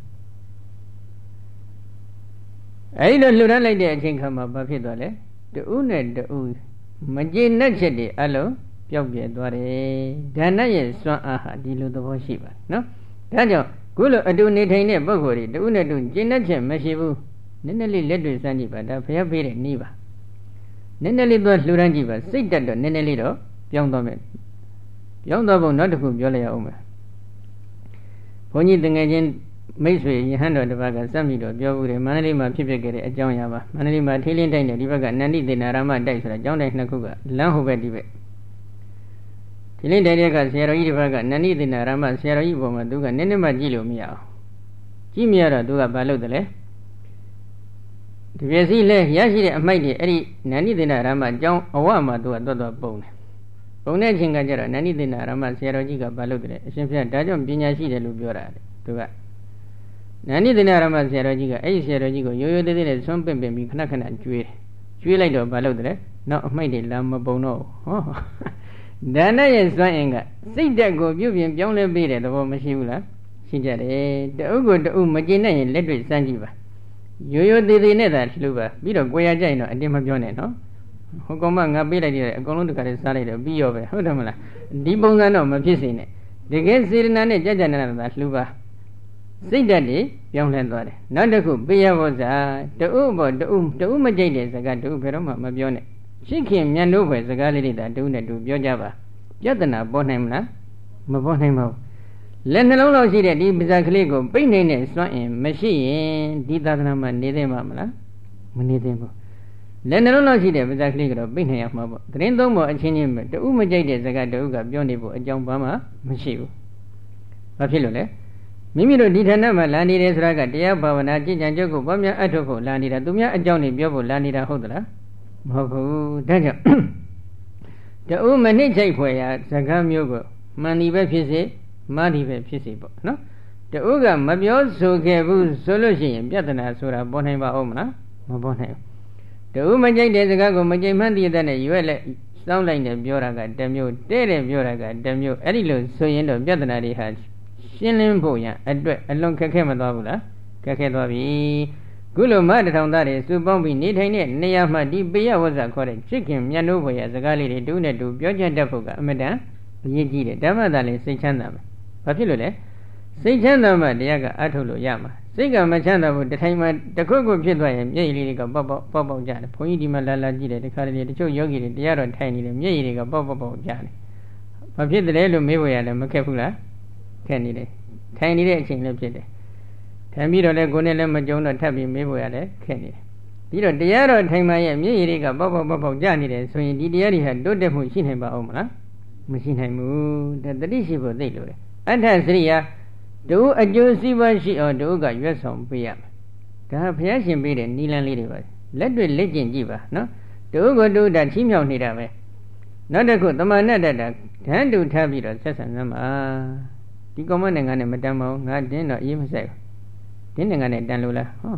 A: အဲဒီလိုလှူဒန်းလိုက်တဲ့အချိန်ခါမှာဘာဖြစ်သွားလဲတူးနဲ့တူးမကျေနပ်ချက်တွေအလုံးပျောက်ပြဲသွားတယ်ဒါနရဲ့စွမ်းအားဟာဒီလိုသဘောရှိပါနော်ဒါကြောင့်ခုလိုအတူနေထိုင်တဲ့ပုဂ္ဂိုလ်တွေတူးနဲ့တူးကျေနပ်ချက်မရှိဘူးနည်းနည်းလေးလက်တွေ့စမ်းကြည့်ပါဒါဖျက်ပေးတဲ့နည်းပါနည်းနည်းလေးသွားလှူဒန်းကြည့်ပါစိတ်တက်တော့နည်းနည်းလေးတော့ပြောင်းသွားမယ်ပြောင်းသွားပုံနောက်တစ်ခုပြောလိုက်ရအောင်မယ်ဘုန်းကြီးတငယ်ချင်းမိတ်ဆွေယဟန်တော်တစ်ပါးကစက်မိတော့ပြောဘူးတယ်မန္တလေးမှာဖြစ်ဖြစ်ခဲ့တဲ့အကြောင်းအရာပါမန္တလေးမှာထေးလင်းတိုက်တယ်ဒီဘက်ကနန္ဒီသေနာရမတိုက်ဆိုတာအကြောင်းတိုက်နှစ်ခုကလမ်းဟိုဘက်ဒီဘက်ထေးလင်းတိုက်တဲ့ကဆရာတော်ကြီးတစ်ပါးကနန္ဒီသေနာရမဆရာတော်ကြီးပေါ်မှာသူကနည်းနည်းမှကြည့်လို့မရအောင်ကြည့်မရတော့သူကဘာလုပ်တယ်လဲဒီပစ္စည်းလဲရရှိတဲ့အမိုက်တွေအဲ့ဒီနန္ဒီသေနာရမအကြောင်းအဝမှာသူကတွတ်တွတ်ပုံတယ်ပုံတဲ့အချိန်ကကျတော့နန္ဒီသေနာရမဆရာတော်ကြီးကဘာလုပ်တယ်အရှင်ဘုရားဒါကြောင့်ပညာရှိတယ်လို့ပြောတာသူကနန္ဒီသေနာရမဆရာတော်ကြီးကအဲ့ဒီဆရာတော်ကြီးကိုရိုးရိုးသေးသေးနဲ့ဆွမ်းပင်ပင်ပြီးခဏခဏကျွေးတယ်ကျွေးလိုက်တော့ဘာလုပ်တယ်နောက်အမိုက်တွေလာမပုံတော့ဟောဒါနရဲ့စွမ်းအင်ကစိတ်ဓာတ်ကိုပြုပြင်ပြောင်းလဲပေးတဲ့သဘောမရှိဘူးလားရှိကြတယ်တအုပ်ကိုတအုပ်မကျေနပ်ရင်လက်တွေ့စမ်းကြည့်ပါရိုးရိုးသေးသေးနဲ့သာလှူပါပြီးတော့ကိုရကြိုင်တော့အတင်းမပြောနဲ့နော်ဟိုကောင်မငါပေးလိုက်တယ်အကုန်လုံးတခါတည်းစားလိုက်တော့ပြီးရောပဲဟုတ်တယ်မလားဒီပုံစံတော့မဖြစ်စေနဲ့တကယ်စေတနာနဲ့ကြကြနာနာသာလှူပါစိတ်ဓာတ်တွေပြောင်းလဲသွားတယ်နောက်တစ်ခုပိယဘောဇာတူဘောတူတူမကြိတ်တဲ့စကားတူဘယ်တော့မှမပြောနဲ့ရှင်းခင်မြန်လို့ပဲစကားလေးတွေဒါတူနဲ့တူပြောကြပါပြဿနာပေါ်နိုင်မလားမပေါ်နိုင်ပါဘူးလက်နှလုံးလောက်ရှိတဲ့ဒီပါဇာကလေးကိုပိတ်နေတဲ့စွမ်းအင်မရှိရင်ဒီသာသနာမှာနေသင့်ပါမလားမနေသင့်ဘူးလက်နှလုံးလောက်ရှိတဲ့ပါဇာကလေးကတော့ပိတ်နိုင်ရမှာပေါ့သတင်းသုံးပေါ်အချင်းချင်းပဲတူမကြိတ်တဲ့စကားတူကပြောနေဖို့အကြောင်းဘာမှမရှိဘူးဘာဖြစ်လို့လဲမိမိတို့ဒီဌာနမှာလာနေတယ်ဆိုတာကတရားဘာဝနာကျင့်ကြံကြုတ်ကိုဘာများအထုတ်ဖို့လာနေတာသူများအကြောင်းတွေပြောဖို့လာနေတာဟုတ်သလားမဟုတ်ဘူးဒါကြောင့်တူမနစ်ချိတ်ဖွယ်ရာစကားမျိုးကိုမှန်ဒီပဲဖြစ်စေမှားဒီပဲဖြစ်စေပေါ့နော်တူကမပြောဆိုခဲ့ဘူးဆိုလို့ရှိရင်ပြဿနာဆိုတာပေါ်နိုင်ပါဦးမလားမပေါ်နိုင်ဘူးတူမကြိုက်တဲ့စကားကိုမကြိုက်မှန်းသိတဲ့နဲ့ရွက်လက်စောင်းလိုက်တယ်ပြောတာကတစ်မျိုးတဲ့တယ်ပြောတာကတစ်မျိုးအဲ့ဒီလိုဆိုရင်တော့ပြဿနာတွေဟာရှင်းလင်းဖို့ရအတွက်အလွန်ခက်ခဲမသွားဘူးလားခက်ခဲသွားပြီခုလိုမတထောင်သားတွေစုပေါင်းပြီးနေထိုင်တဲ့နေရာမှာဒီပေယဝဇ္ဇခေါ်တဲ့ချစ်ခင်မြတ်နိုးဖွယ်ရစကားလေးတွေတူးနဲ့တူပြောကြတတ်ဖို့ကအမတန်အရေးကြီးတယ်ဓမ္မသာလေးစိတ်ချမ်းသာမယ်ဘာဖြစ်လို့လဲစိတ်ချမ်းသာမှတရားကအထုတ်လို့ရမှာစိတ်ကမချမ်းသာဘူးတထိုင်မှတခုခုဖြစ်သွားရင်မျက်ရည်လေးကပေါက်ပေါက်ပေါက်ပေါက်ကြတယ်ဘုန်းကြီးဒီမှာလာလာကြည့်တယ်တခါတလေတချို့ယောဂီတွေတရားတော်ထိုင်နေတယ်မျက်ရည်တွေကပေါက်ပေါက်ပေါက်ကြတယ်ဘာဖြစ်တယ်လို့မေးဖို့ရတယ်မခက်ဘူးလားခက်နေတယ်ထိုင်နေတဲ့အချိန်လည်းဖြစ်တယ်ထိုင်ပြီးတော့လည်းကိုယ်နဲ့လည်းမကြုံတော့ထပ်ပြီးမေးဖို့ရတယ်ခက်နေတယ်ပြီးတော့တရားတော်ထိုင်မှရဲ့မျက်ရည်တွေကပေါက်ပေါက်ပေါက်ပေါက်ကြနေတယ်ဆိုရင်ဒီတရားတွေဟာတိုးတက်မှုရှိနိုင်ပါဦးမလားမရှိနိုင်ဘူးဒါတတိရှိဖို့သိလို့တယ်အဋ္ဌစရိယာတို့အကျိုးစီးပွားရှိအောင်တို့ကရွက်ဆောင်ပေးရမယ်ဒါဘုရားရှင်ပေးတဲ့နိလန်းလေးတွေပါလက်တွေ့လက်ကျင့်ကြည့်ပါနော်တို့ကတို့တာချီးမြှောက်နေတာပဲနောက်တစ်ခုတမဏတ္တဓာတ်တူထားပြီးတော့ဆက်ဆံသမှာဒီကောင်မနဲ့ငါနဲ့မတန်ပါဘူးငါတင်းတော့အေးမဆိုင်ဘူးတင်းနဲ့ငါနဲ့တန်လို့လားဟော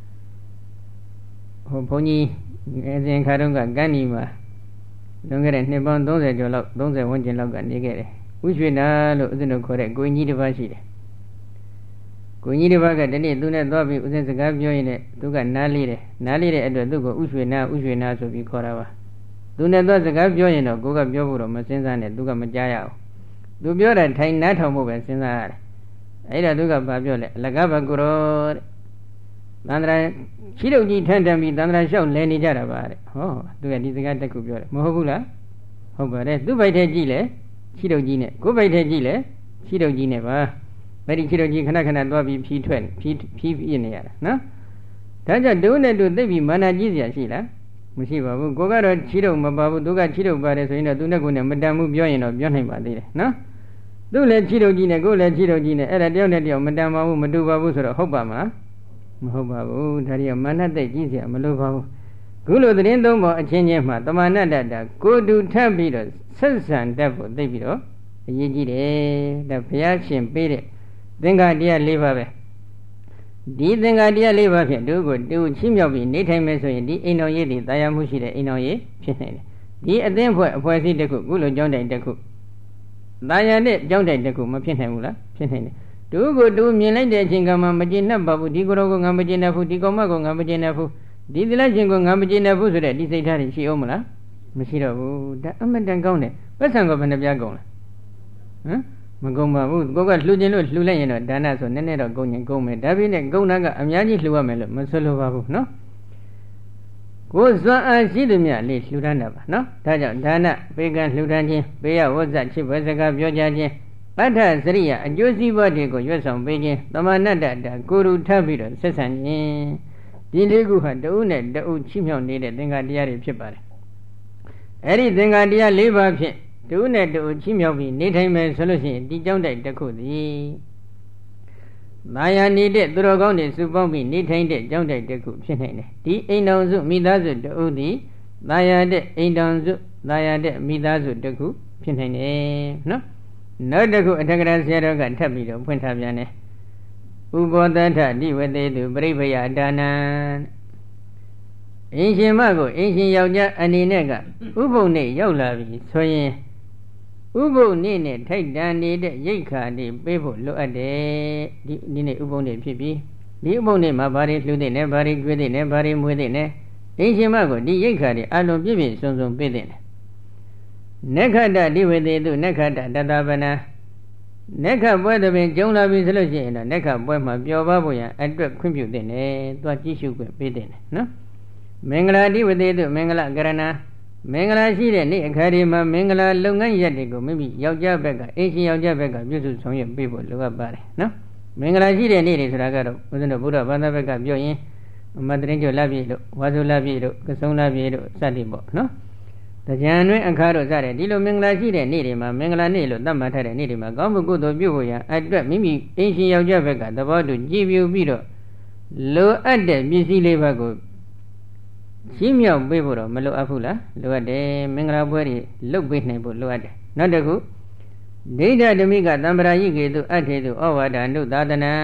A: ဟိုဘုန်းကြီးငယ်စဉ်ခါတုန်းကကန်းဒီမှာလွန်ခဲ့တဲ့နှစ်ပေါင်းသုံးဆယ်ကျော်လောက်သုံးဆယ်ဝန်းကျင်လောက်ကနေခဲ့တယ်ဥရွှေနာလို့ဦးဇင်းတို့ခေါ်တဲ့ကိုကြီးတစ်ပါးရှိတယ်ကိုကြီးတစ်ပါးကဒီနေ့သူနဲ့သွားပြီးဦးဇင်းစကားပြောရင်လည်းသူကနားလေးတယ်နားလေးတဲ့အတွက်သူ့ကိုဥရွှေနာဥရွှေနာဆိုပြီးခေါ်တာပါသူနဲ့သွားစကားပြောရင်တော့ကိုကပြောဖို့တော့မစင်စားနဲ့သူကမကြားရအောင်သူပြောတာထိုင်နားထောင်ဖို့ပဲစဉ်းစားရတယ်အဲ့ဒါသူကဘာပြောလဲအလကားဘကုရောတဲ့သန္တရာချီတုပ်ကြီးထန်တန်ပြီးသန္တရာလျှောက်လဲနေကြတာပါတဲ့ဟောသူကဒီစကားတက်ခုပြောတယ်မဟုတ်ဘူးလားဟုတ်ပါတယ်သူ့ဘိုက်ထဲကြည့်လဲချီတုပ်ကြီးနဲ့ကိုယ်ဘိုက်ထဲကြည့်လဲချီတုပ်ကြီးနဲ့ပါအဲ့ဒီချီတုပ်ကြီးခဏခဏသွားပြီးဖြီးထွက်ဖြီးဖြီးပြနေရတာနော်ဒါကြောင့်ဒုနဲ့တူသိပြီးမာနကြီးစရာရှိလားမရှိပါဘူးကိုကတော့ချီတုပ်မပါဘူးသူကချီတုပ်ပါတယ်ဆိုရင်တော့သူနဲ့ကိုယ်နဲ့မတန်ဘူးပြောရင်တော့ပြောနိုင်ပါသေးတယ်နော်သူလည်းချီတုပ်ကြီးနဲ့ကိုယ်လည်းချီတုပ်ကြီးနဲ့အဲ့ဒါတယောက်နဲ့တယောက်မတန်ပါဘူးမတူပါဘူးဆိုတော့ဟုတ်ပါမလားမဟုတ်ပါဘူးဒါရီမာနတဲ့ကြီးเสียမလိုပါဘူးခုလိုသတင်းသုံးပေါ်အချင်းချင်းမှာတမာနတတာကိုတူထပ်ပြီးတော့ဆက်ဆံတတ်ဖို့သိပြီးတော့အရေးကြီးတယ်ဒါဘုရားရှင်ပေးတဲ့သင်္ဃာတရား၄ပါးပဲဒီသင်္ဃာတရား၄ပါးဖြင့်တို့ကိုတူချီးမြှောက်ပြီးနေထိုင်မယ်ဆိုရင်ဒီအိမ်တော်ရေးတွေတာယာမှုရှိတဲ့အိမ်တော်ရေးဖြစ်နေတယ်ဒီအသင်းဖွဲ့အဖွဲ့အစည်းတစ်ခုခုလိုကြောင်းတိုင်တစ်ခုတာယာနဲ့ကြောင်းတိုင်တစ်ခုမဖြစ်နိုင်ဘူးလားဖြစ်နိုင်တယ်တို့ကိုတူမြင်လိုက်တဲ့အချိန်ကမှမကျေနပ်ပါဘူးဒီကိုယ်တော်ကငါမကျေနပ်ဘူးဒီကောင်မကငါမကျေနပ်ဘူးဒီသလိုက်ရှင်ကငါမကျေနပ်ဘူးဆိုတဲ့ဒီစိတ်ထားတွေရှိအောင်မလားမရှိတော့ဘူးဒါအမှန်တန်ကောင်းတယ်ပတ်စံကဘယ်နှပြားကုန်လဲဟမ်မကုန်ပါဘူးကိုကလှူခြင်းလို့လှူလိုက်ရင်တော့ဒါနဆိုနည်းနည်းတော့ကုန်ရင်ကုန်မယ်ဒါပြည့်နဲ့ကုန်တာကအများကြီးလှူရမယ်လို့မဆိုလိုပါဘူးနော်ကိုယ်စွမ်းအားရှိသည်မြလေးလှူဒန်းတာပါနော်ဒါကြောင့်ဒါနပေကံလှူဒန်းခြင်းပေယဝဇ္ဇချစ်ဘစကားပြောကြခြင်းပဋ္ဌစရိယအကျိုးစီးပွားတွေကိုရွတ်ဆောင်ပေးခြင်းတမဏတ္တတာကိုယ်ရူထပ်ပြီးတော့ဆက်ဆံခြင်းဒီလေးခုဟာတဦးနဲ့တဦးချိမြောက်နေတဲ့သင်္ဃာတရားတွေဖြစ်ပါတယ်အဲ့ဒီသင်္ဃာတရား၄ပါးဖြင့်တဦးနဲ့တဦးချိမြောက်ပြီးနေထိုင်မယ်ဆိုလို့ရှိရင်ဒီကြောင့်တိုက်တစ်ခုသည်မာယာနေတဲ့သူတော်ကောင်းတွေစုပေါင်းပြီးနေထိုင်တဲ့ကြောင့်တိုက်တစ်ခုဖြစ်နိုင်တယ်ဒီအိမ်တော်စုမိသားစုတဦးသည်မာယာတဲ့အိမ်တော်စုမာယာတဲ့မိသားစုတစ်ခုဖြစ်နိုင်တယ်နော်နောက်တစ်ခုအထက်ကရာဆရာတော်ကထပ်ပြီးတော့ဖွင့်ထားပြန်တယ်ဥပောတထတိဝတေတုပရိပယဒါနံအင်းရှင်မကိုအင်းရှင်ယောက်ျားအနေနဲ့ကဥပုပ်နဲ့ရောက်လာပြီဆိုရင်ဥပုပ်နေ့နဲ့ထိုက်တန်နေတဲ့ရိတ်ခါတွေပေးဖို့လိုအပ်တယ်ဒီဒီနေ့ဥပုပ်နေ့ဖြစ်ပြီဒီဥပုပ်နေ့မှာဘာတွေလှူတဲ့နဲ့ဘာတွေကျွေးတဲ့နဲ့ဘာတွေမွေးတဲ့နဲ့အင်းရှင်မကိုဒီရိတ်ခါတွေအလုံးပြည့်ပြည့်စုံစုံပေးတဲ့နက္ခတတိဝတေတုနက္ခတတတပနာနက္ခပွဲတပင်ကျုံလာပြီဆိုလို့ရှိရင်တော့နက္ခပွဲမှာပျော်ပါဖို့ရန်အတွက်ခွင့်ပြုတဲ့နဲ့သွားကြည့်ရှုခွင့်ပေးတဲ့နော်မင်္ဂလာတိဝတေတုမင်္ဂလာကရဏမင်္ဂလာရှိတဲ့နေ့အခါဒီမှာမင်္ဂလာလုပ်ငန်းရက်တွေကိုမိမိယောက်ျားဘက်ကအင်းရှင်ယောက်ျားဘက်ကပြုစုဆောင်ရွက်ပေးဖို့လိုအပ်ပါတယ်နော်မင်္ဂလာရှိတဲ့နေ့တွေဆိုတာကတော့ဦးဇင်းတို့ဘုရားဘာသာဘက်ကပြောရင်အမတရင်ကျော်လပြည့်လို့ဝါစုလပြည့်လို့ကဆုံလပြည့်လို့စသည်ပေါ့နော်တကြံတွင်အခါတို့စတဲ့ဒီလိုမင်္ဂလာရှိတဲ့နေ့တွေမှာမင်္ဂလာနေ့လို့သတ်မှတ်ထားတဲ့နေ့တွေမှာကောင်းမှုကုသိုလ်ပြုဖို့ရန်အတွက်မိမိအင်းရှင်ယောက်ျားဘက်ကသဘောတူကြည်ပြူပြီးတော့လိုအပ်တဲ့ပစ္စည်းလေးဘက်ကိုရှင်းမြောက်ပေးဖို့တော့မလိုအပ်ဘူးလားလိုအပ်တယ်မင်္ဂလာပွဲတွေလုပ်ပေးနိုင်ဖို့လိုအပ်တယ်နောက်တစ်ခုဒိဋ္ဌဓမိကတံပရာယိကေတုအထေတုဩဝါဒနုသာဒနာ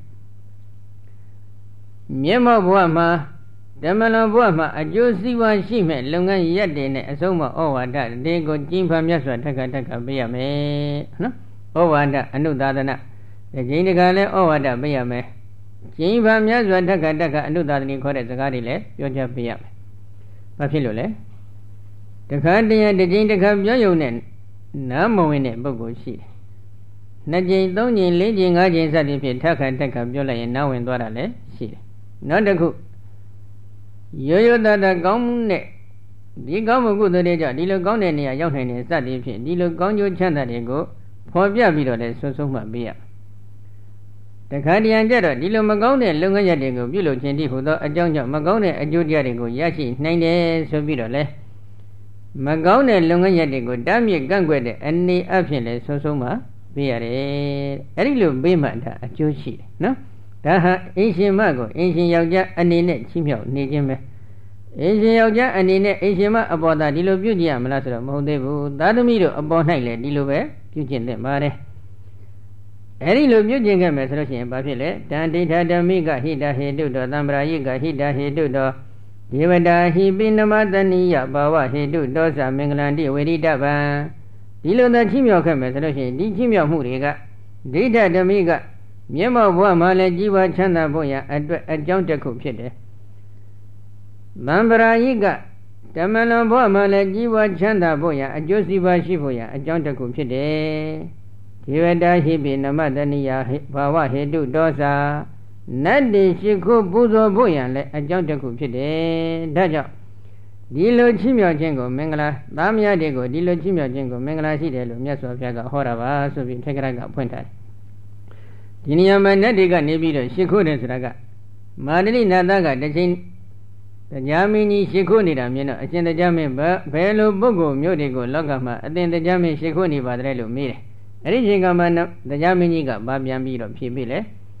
A: မျက်မှောက်ဘဝမှာဓမ္မလွန်ဘဝမှာအကျိုးစီးပွားရှိမဲ့လုပ်ငန်းရက်တွေနဲ့အဆုံးမဩဝါဒတွေကိုကျင့်ဖန်မြတ်စွာထက်ခါထက်ခါပေးရမယ်နော်ဩဝါဒအနုသာဒနာဒီချိန်တခါလဲဩဝါဒပေးရမယ်ကျင့်ဖန်မြတ်စွာထက်ခါထက်ခါအနုသာဒနီခေါ်တဲ့စကားတွေလည်းပြောချပေးရမယ်ဘာဖြစ်လို့လဲတခါတည်းတစ်ချိန်တစ်ခါပြောရုံနဲ့နားမဝင်တဲ့ပုဂ္ဂိုလ်ရှိတယ်နှစ်ကြိမ်သုံးကြိမ်လေးကြိမ်ငါးကြိမ်စသည်ဖြင့်ထက်ခါထက်ခါပြောလိုက်ရင်နားဝင်သွားတာလည်းရှိတယ်နောက်တစ်ခုရိုးရိုးသားသားကောင်းမှုနဲ့ဒီကောင်းမှုကုသိုလ်တွေကြောင့်ဒီလိုကောင်းတဲ့နေရာရောက်နိုင်တဲ့စသည်ဖြင့်ဒီလိုကောင်းကျိုးချမ်းသာတွေကိုဖော်ပြပြီးတော့လည်းဆွဆုံးမှပေးရတခါတည်းကြတော့ဒီလိုမကောင်းတဲ့လုပ်ငန်းရပ်တွေကိုပြုလုပ်ခြင်းတည်းဟူသောအကြောင်းကြောင့်မကောင်းတဲ့အကျိုးတရားတွေကိုရရှိနိုင်တယ်ဆိုပြီးတော့လေမကောင်းတဲ့လုပ်ငန်းရပ်တွေကိုတားမြစ်ကန့်ကွက်တဲ့အနေအဖြစ်လဲဆွဆုံးမှပေးရတယ်အဲ့ဒီလိုပေးမှဒါအကျိုးရှိတယ်နော်ဒါဟာအင်းရှင်မကိုအင်းရှင်ယောက်ျားအနေနဲ့ချီးမြှောက်နေခြင်းပဲအင်းရှင်ယောက်ျားအနေနဲ့အင်းရှင်မအပေါ်သာဒီလိုပြုကျင့်ရမလားဆိုတော့မဟုတ်သေးဘူးသာသမီတို့အပေါ်၌လည်းဒီလိုပဲပြုကျင့်သင့်ပါတယ်အဲ့ဒီလိုပြုကျင့်ခဲ့မယ်ဆိုလို့ရှိရင်ဘာဖြစ်လဲတန်ဒိဋ္ဌဓမ္မိကဟိတဟေတုတောသံ္ဗရာယိကဟိတဟေတုတောဒေဝတာဟိပိနမတနိယဘာဝဟေတုတောသမင်္ဂလန္တိဝေရိတဗံဒီလိုသာချီးမြှောက်ခဲ့မယ်ဆိုလို့ရှိရင်ဒီချီးမြှောက်မှုတွေကဒိဋ္ဌဓမ္မိကမျက်မှောက်ဘဝမှာလည်းကြီးပွားချမ်းသာဖို့ရအတွက်အကြောင်းတစ်ခုဖြစ်တယ်။ဗံပရာယိကဓမ္မလွန်ဘဝမှာလည်းကြီးပွားချမ်းသာဖို့ရအကျိုးစီးပွားရှိဖို့ရအကြောင်းတစ်ခုဖြစ်တယ်။ဒေဝတာဟိပိနမတနိယဘာဝဟေတုတောသာနတ်တိရှိခိုးပူဇော်ဖို့ရလည်းအကြောင်းတစ်ခုဖြစ်တယ်။ဒါကြောင့်ဒီလိုချီးမြှောက်ခြင်းကိုမင်္ဂလာသားမယားတွေကိုဒီလိုချီးမြှောက်ခြင်းကိုမင်္ဂလာရှိတယ်လို့မြတ်စွာဘုရားကဟောတာပါဆိုပြီးထေကရကဖွင့်ထားတယ်ဒီနေရာမှာနတ်တွေကနေပြီးတော့ရှ िख ိုးတယ်ဆိုတာကမာတလိနာသကတစ်ချိန်တရားမင်းကြီးရှ िख ိုးနေတာမြင်တော့အရှင်တရားမင်းဘယ်လိုပုဂ္ဂိုလ်မျိုးတွေကိုလောကမှာအသင်တရားမင်းရှ िख ိုးနေပါတယ်လို့မေးတယ်အဲ့ဒီချိန်ကမှတရားမင်းကြီးကဗာပြန်ပြီးတော့ဖြေပေးလေ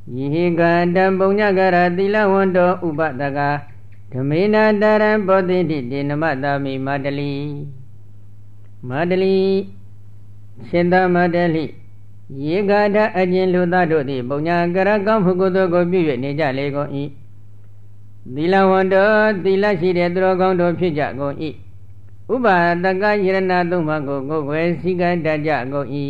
A: ယေကတံပုံညကရသီလဝန္တောဥပဒကဓမေနတရံဘောတိတိတေနမတာမိမာတလီမာတလီရှင်သာမာတလီယေကတအကျဉ်လူသားတို့သည်ပုံညကရကောင်းမှုကုသိုလ်ကိုပြု၍နေကြလေကုန်၏သီလဝန္တောသီလရှိတဲ့သူတော်ကောင်းတို့ဖြစ်ကြကုန်၏ဥပဒကယရဏသုံးပါးကိုကိုယ်ွယ်စည်းကမ်းတတ်ကြကုန်၏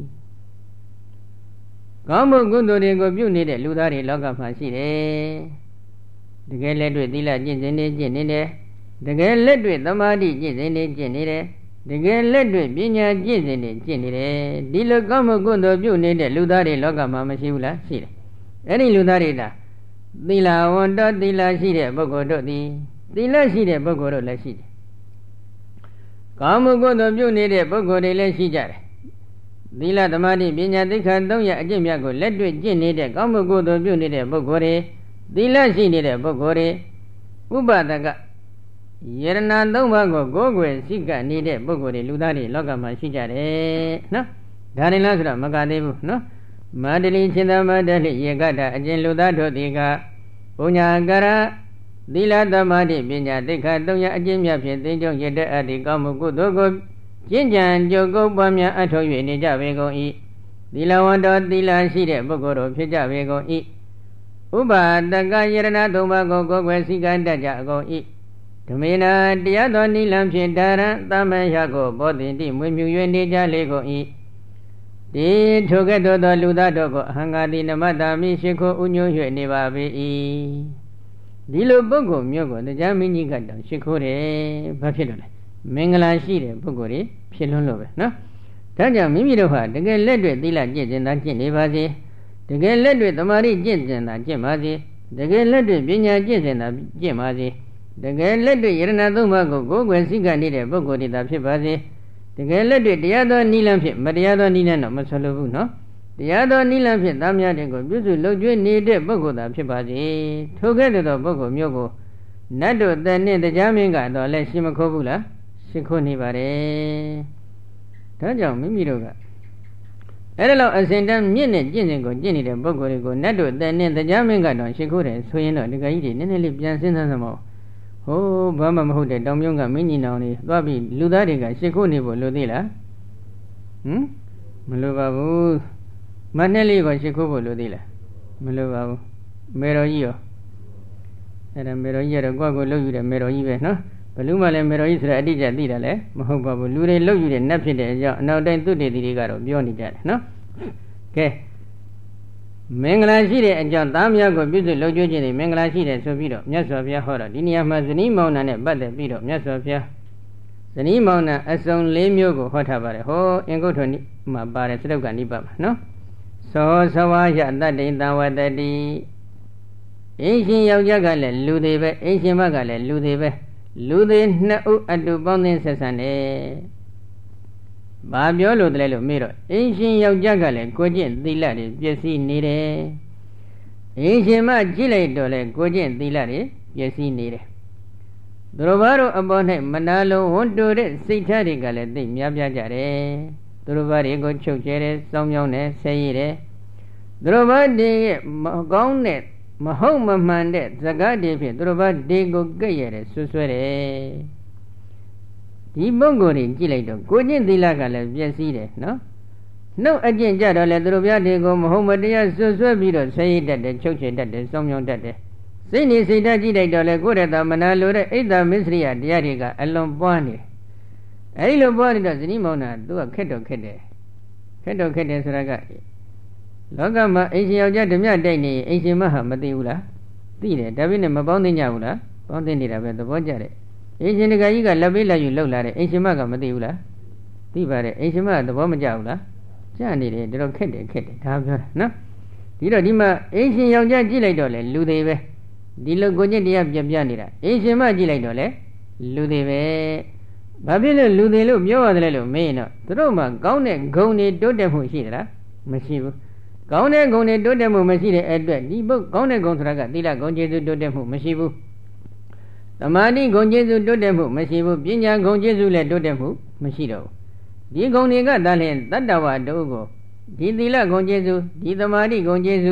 A: ကောင်းမှုကုသိုလ်တွေကိုပြုနေတဲ့လူသားတွေလောကမှာရှိတယ်တကယ်လက်တွေ့သီလကျင့်စဉ်နေကျင့်နေတယ်တကယ်လက်တွေ့သမာဓိကျင့်စဉ်နေကျင့်နေတယ်တကယ်လက်တွေ့ပညာကျင့်စဉ်နေကျင့်နေတယ်ဒီလိုကောင်းမှုကုသိုလ်ပြုနေတဲ့လူသားတွေလောကမှာမရှိဘူးလားရှိတယ်အဲ့ဒီလူသားတွေလားသီလဝန္တောသီလရှိတဲ့ပုဂ္ဂိုလ်တို့သည်သီလရှိတဲ့ပုဂ္ဂိုလ်တို့လည်းရှိတယ်ကောင်းမှုကုသိုလ်ပြုနေတဲ့ပုဂ္ဂိုလ်တွေလည်းရှိကြတယ်သီလသမာဓိပညာသိက္ခာသုံးရအကျင့်မြတ်ကိုလက်တွေ့ကျင့်နေတဲ့ကောင်းမှုကုသိုလ်ပြုနေတဲ့ပုဂ္ဂိုလ်တွေသီလရှိနေတဲ့ပုဂ္ဂိုလ်တွေဥပဒကယရဏသုံးပါးကိုကိုယ်ွယ်စိကနေတဲ့ပုဂ္ဂိုလ်တွေလူသားတွေလောကမှာရှိကြတယ်နော်ဒါရင်လားဆိုတော့မကသေးဘူးနော်မာတလီရှင်သာမာတလီယေကတအကျဉ်လူသားတို့ဒီကပုညကရသီလသမာဓိပညာသိက္ခာသုံးရအကျင့်မြတ်ဖြင့်သင်္ကြုံရတဲ့အတ္တိကောင်းမှုကုသိုလ်ကိုကျင့်ကြံကြိုးကုပ်ပွားများအထောက်၍နေကြပေကုန်၏သီလဝန္တောသီလရှိတဲ့ပုဂ္ဂိုလ်တို့ဖြစ်ကြပေကုန်၏ဥပဒကယရဏသုံးပါးကိုကိုယ်ွယ်စည်းကမ်းတတ်ကြကုန်၏ဓမေနတရားတော်နိလံဖြင့်ဒါရံသမယကိုဘောတိတိမွေမြူ၍နေကြလေကုန်၏ဒီထိုကဲ့သို့သောလူသားတို့ကိုအဟံဃာတိနမတ္တာမိရှိခိုးဥညွှ၍နေပါပေ၏ဒီလိုပုဂ္ဂိုလ်မျိုးကိုတရားမင်းကြီးကတောင်ရှိခိုးတယ်ဘာဖြစ်လို့လဲမင်္ဂလာရှိတဲ့ပုဂ္ဂိုလ်တွေဖြစ်လွန်းလို့ပဲနော်ဒါကြောင့်မိမိတို့ဟာတကယ်လက်တွေ့သီလကျင့်စဉ်သာကျင့်နေပါစေတကယ်လက်တွေ့သမာဓိကျင့်စဉ်သာကျင့်ပါစေတကယ်လက်တွေ့ပညာကျင့်စဉ်သာကျင့်ပါစေတကယ်လက်တွေ့ယရဏသုံးပါးကိုကိုယ်ွယ်စိကနေတဲ့ပုဂ္ဂိုလ်တွေသာဖြစ်ပါစေတကယ်လက်တွေ့တရားတော်နိလန်းဖြင့်မတရားတော်နိလန်းတော့မဆွလို့ဘူးနော်တရားတော်နိလန်းဖြင့်သားများတွေကိုပြုစုလုပ်ကျွေးနေတဲ့ပုဂ္ဂိုလ်သာဖြစ်ပါစေထိုကဲ့သို့သောပုဂ္ဂိုလ်မျိုးကိုနတ်တို့တန်နဲ့တရားမင်းကတော့လည်းရှင်းမခိုးဘူးလားရှင်းခိုးနေပါတယ်ဒါကြောင့်မိမိတို့ကအဲ့ဒါလောက်အစဉ်တန်းမြင့်တဲ့ကျင့်စဉ်ကိုကျင့်နေတဲ့ပုဂ္ဂိုလ်တွေကိုနတ်တို့တန်နဲ့တရားမင်းကတော့ရှင်းခိုးတယ်ဆိုရင်တော့ဒီကကြီးတွေနည်းနည်းလေးပြန်စဉ်းစားစမ်းပါဦးဟိုးဘာမှမဟုတ်တဲ့တောင်ပြုံးကမင်းကြီးနောင်တွေသွားပြီးလူသားတွေကရှ िख ိုးနေဖို့လိုသေးလားဟမ်မလိုပါဘူးမနဲ့လေးကရှ िख ိုးဖို့လိုသေးလားမလိုပါဘူးမေတော်ကြီးရောအဲ့ဒါမေတော်ကြီးကတော့ကိုယ့်ကိုလှုပ်ယူတဲ့မေတော်ကြီးပဲနော်ဘလူးမှလည်းမေတော်ကြီးဆိုတာအတိအကျသိတယ်လေမဟုတ်ပါဘူးလူတွေလှုပ်ယူတဲ့နတ်ဖြစ်တဲ့အကြောင်းအနောက်တိုင်းသုတေသီတွေကတော့ပြောနေကြတယ်နော်ကဲမင်္ဂလာရှိတဲ့အကြောင်းသားများကိုပြုစုလုပ်ကြွခြင်းတွေမင်္ဂလာရှိတယ်ဆိုပြီးတော့မြတ်စွာဘုရားဟောတော့ဒီနေရာမှာဇနီးမောင်နှံနဲ့ပတ်သက်ပြီးတော့မြတ်စွာဘုရားဇနီးမောင်နှံအစုံ၄မျိုးကိုဟောထားပါတယ်ဟောအင်္ဂုတ္တနိမှာပါတယ်စတုကနိပတ်မှာနော်သောသဝါယတတ္တိတံဝတ္တိအင်းရှင်ယောက်ျားကလည်းလူသေးပဲအင်းရှင်မကလည်းလူသေးပဲလူသေးနှစ်ဦးအတူပေါင်းသင်းဆက်ဆံတယ်ဘာပြောလို့တလဲလို့မေးတော့အင်းရှင်ယောက်ျားကလည်းကိုကျင့်သီလတွေပြည့်စည်နေတယ်အင်းရှင်မကြည့်လိုက်တော့လေကိုကျင့်သီလတွေပြည့်စည်နေတယ်သူတို့ဘာတို့အပေါ်၌မနာလုံးဝန်တိုတဲ့စိတ်ထားတွေကလည်းသိများပြားကြတယ်သူတို့ဘာတွေကိုချုပ်ကျဲတယ်စောင်းမြောင်းတယ်ဆဲရည်တယ်သူတို့ဘာတွေရဲ့မကောင်းတဲ့မဟုတ်မမှန်တဲ့ဇကာတွေဖြင့်သူတို့ဘာတွေကိုကဲ့ရတယ်ဆွဆွဲတယ်ဒီပုဂ္ဂိုလ်တွေကြည့်လိုက်တော့ကိုကျင့်သီလကလည်းပြည့်စည်တယ်နော်နှုတ်အကျင့်ကြတော့လေသူတို့ဗျာတွေကိုမဟုတ်မတရားဆွဆွဲပြီးတော့ဆဲရည်တတ်တယ်ချုပ်ချယ်တတ်တယ်စောင်းမြောင်းတတ်တယ်စိတ်နေစိတ်ဓာတ်ကြည့်လိုက်တော့လေကိုယ်ရတမနာလိုတဲ့အိတ်တာမစ္စရိယတရားတွေကအလွန်ပွားနေအဲဒီလိုပွားနေတော့ဇနီးမောင်နှံသူကခက်တော့ခက်တယ်ခက်တော့ခက်တယ်ဆိုတာကလောကမှာအိမ်ရှင်ယောက်ျားဓမြတိုက်နေအိမ်ရှင်မဟာမသိဘူးလားသိတယ်ဒါပေမဲ့မပေါင်းသိကြဘူးလားပေါင်းသိနေတာပဲသဘောကျတယ်အိမ်ရှင်တကကြီးကလက်ပေးလက်ယူလှုပ်လာတယ်အိမ်ရှင်မကမသိဘူးလားသိပါတယ်အိမ်ရှင်မကသဘောမကျဘူးလားကျနေတယ်တော်တော်ခက်တယ်ခက်တယ်ဒါပြောတာနော်ဒီတော့ဒီမှာအိမ်ရှင်ယောက်ျားကြည့်လိုက်တော့လေလူသေးပဲဒီလိုကိုကျင့်တရားပြပြနေတာအိမ်ရှင်မကြည့်လိုက်တော့လေလူသေးပဲဘာဖြစ်လို့လူသေးလို့ပြောရတယ်လို့မေးရင်တော့သူတို့မှကောင်းတဲ့ဂုဏ်တွေတိုးတက်မှုရှိသလားမရှိဘူးကောင်းတဲ့ဂုဏ်တွေတိုးတက်မှုမရှိတဲ့အတွက်ဒီဘုကောင်းတဲ့ဂုဏ်ဆိုတာကသီလဂုဏ်ကျေးဇူးတိုးတက်မှုမရှိဘူးသမာဓိဂုဏ်ကျေးဇူးတိုးတက်မှုမရှိဘူးပညာဂုဏ်ကျေးဇူးလည်းတိုးတက်မှုမရှိတော့ဘူးဒီဂုဏ်တွေကတည်းကတတ္တဝါတို့ကိုဒီသီလဂုဏ်ကျေးဇူးဒီသမာဓိဂုဏ်ကျေးဇူး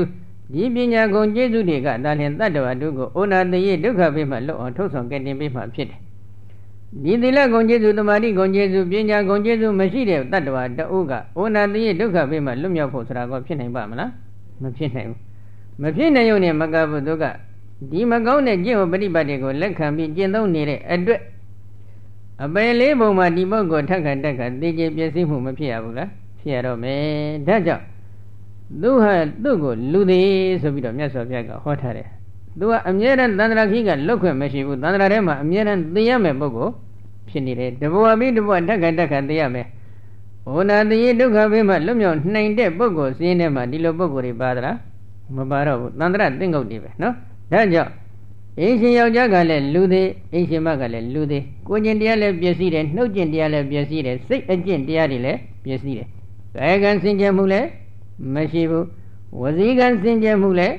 A: ဒီပညာဂုဏ်ကျေးဇူးတွေကဒါလျှင်တတ္တဝါတို့ကိုဩနာတရေဒုက္ခပေးမှလွတ်အောင်ထုတ်ဆောင်ကဲ့တင်ပေးမှဖြစ်တယ်ဒီသီလဂုဏ်ကျေးဇူးသမာဓိဂုဏ်ကျေးဇူးပညာဂုဏ်ကျေးဇူးမရှိတဲ့တတ္တဝါတအုပ်ကဩနာတရေဒုက္ခပေးမှလွတ်မြောက်ဖို့ဆိုတာကဖြစ်နိုင်ပါမလားမဖြစ်နိုင်ဘူးမဖြစ်နိုင်ုံနဲ့မကဘူးသူကဒီမကောင်းတဲ့ကျင့်ဝတ်ပฏิပတ်တွေကိုလက်ခံပြီးကျင့်သုံးနေတဲ့အတွက်အပယ်လေးပုံမှာဒီပုဂ္ဂိုလ်ထက်ခါတက်ခါသိကျပျက်စီးမှုမဖြစ်ရဘူးလားဖြစ်ရတော့မယ်ဒါကြောင့်သူဟာသူ့ကိုလူသေးဆိုပြီးတော့မြတ်စွာဘုရားကဟောထားတယ်သူကအမြဲတမ်းသန္တရာခိကလွတ်ခွင့်မရှိဘူးသန္တရာထဲမှာအမြဲတမ်းသိရမယ်ပုဂ္ဂိုလ်ဖြစ်နေတယ်တဘဝပြီးတဘဝထက်ခါတက်ခါသိရမယ်ဩနာတရေဒုက္ခဘေးမှာလွတ်မြောက်နိုင်တဲ့ပုဂ္ဂိုလ်စင်းထဲမှာဒီလိုပုဂ္ဂိုလ်တွေပါသလားမပါတော့ဘူးသန္တရာသင်္ကုတ်တွေပဲနော်ဒါကြောင့်အင်းရှင်ယောက်ျားကလည်းလူသေးအင်းရှင်မကလည်းလူသေးကိုကျင့်တရားလည်းပျက်စီးတယ်နှုတ်ကျင့်တရားလည်းပျက်စီးတယ်စိတ်အကျင့်တရားတွေလည်းပျက်စီးတယ်ကာယကံစင်ကြယ်မှုလည်းမရှိဘူးဝစီကံစင်ကြယ်မှုလည်း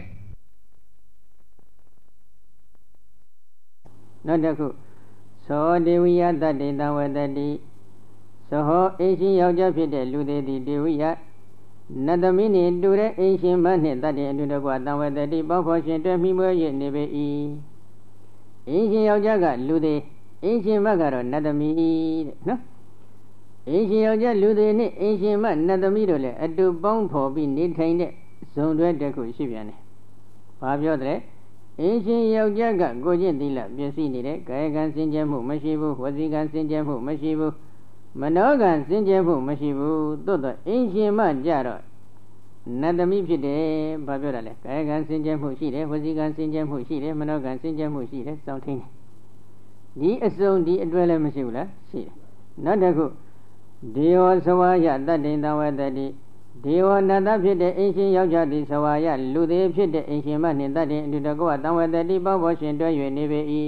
A: နောက်တစ်ခုသောဒေဝိယတတေတဝတတိသောဟောအင်းရှင်ယောက်ျားဖြစ်တဲ့လူသေးသည်ဒေဝိယနတ်သမီးနှင့်တူတဲ့အင်းရှင်မနှင့်တတ်တဲ့အတူတကွတံဝတတိပေါဖို့ရှင်တွဲမိမွေ၍နေပေ၏အင်းရှင်ယောက်ျားကလူသေးအင်းရှင်မကတော့နတ်သမီးတဲ့နော်အင်းရှင်ယောက်ျားလူသေးနှင့်အင်းရှင်မနတ်သမီးတို့လည်းအတူပေါင်းဖော်ပြီးနေထိုင်တဲ့ဇုံတွဲတစ်ခုရှိပြန်တယ်။ဘာပြောတယ်အင်းရှင်ယောက်ျားကကိုကျင့်သီလပျက်စီးနေတဲ့ကာယကံစင်ကြယ်မှုမရှိဘူးဝစီကံစင်ကြယ်မှုမရှိဘူးမနောကံစင်ကြယ်မှုမရှိဘူးသို့တော့အင်းရှင်မကြတော့နတ်သမီးဖြစ်တယ်ဘာပြောတာလဲကာယကံစင်ကြယ်မှုရှိတယ်ဝစီကံစင်ကြယ်မှုရှိတယ်မနောကံစင်ကြယ်မှုရှိတယ်စောင့်ထင်းတယ်ဒီအစုံဒီအတွဲလည်းမရှိဘူးလားရှိတယ်နောက်တစ်ခုဒေဝသဝါယတတ္တိတဝတတိဒေဝနတဖြစ်တဲ့အင်းရှင်ယောက်ျားသည်သဝါယလူသေးဖြစ်တဲ့အင်းရှင်မနှင့်တတ္တိအတုတကောတံဝတတိပေါဖို့ရှင်တွဲ၍နေပေ၏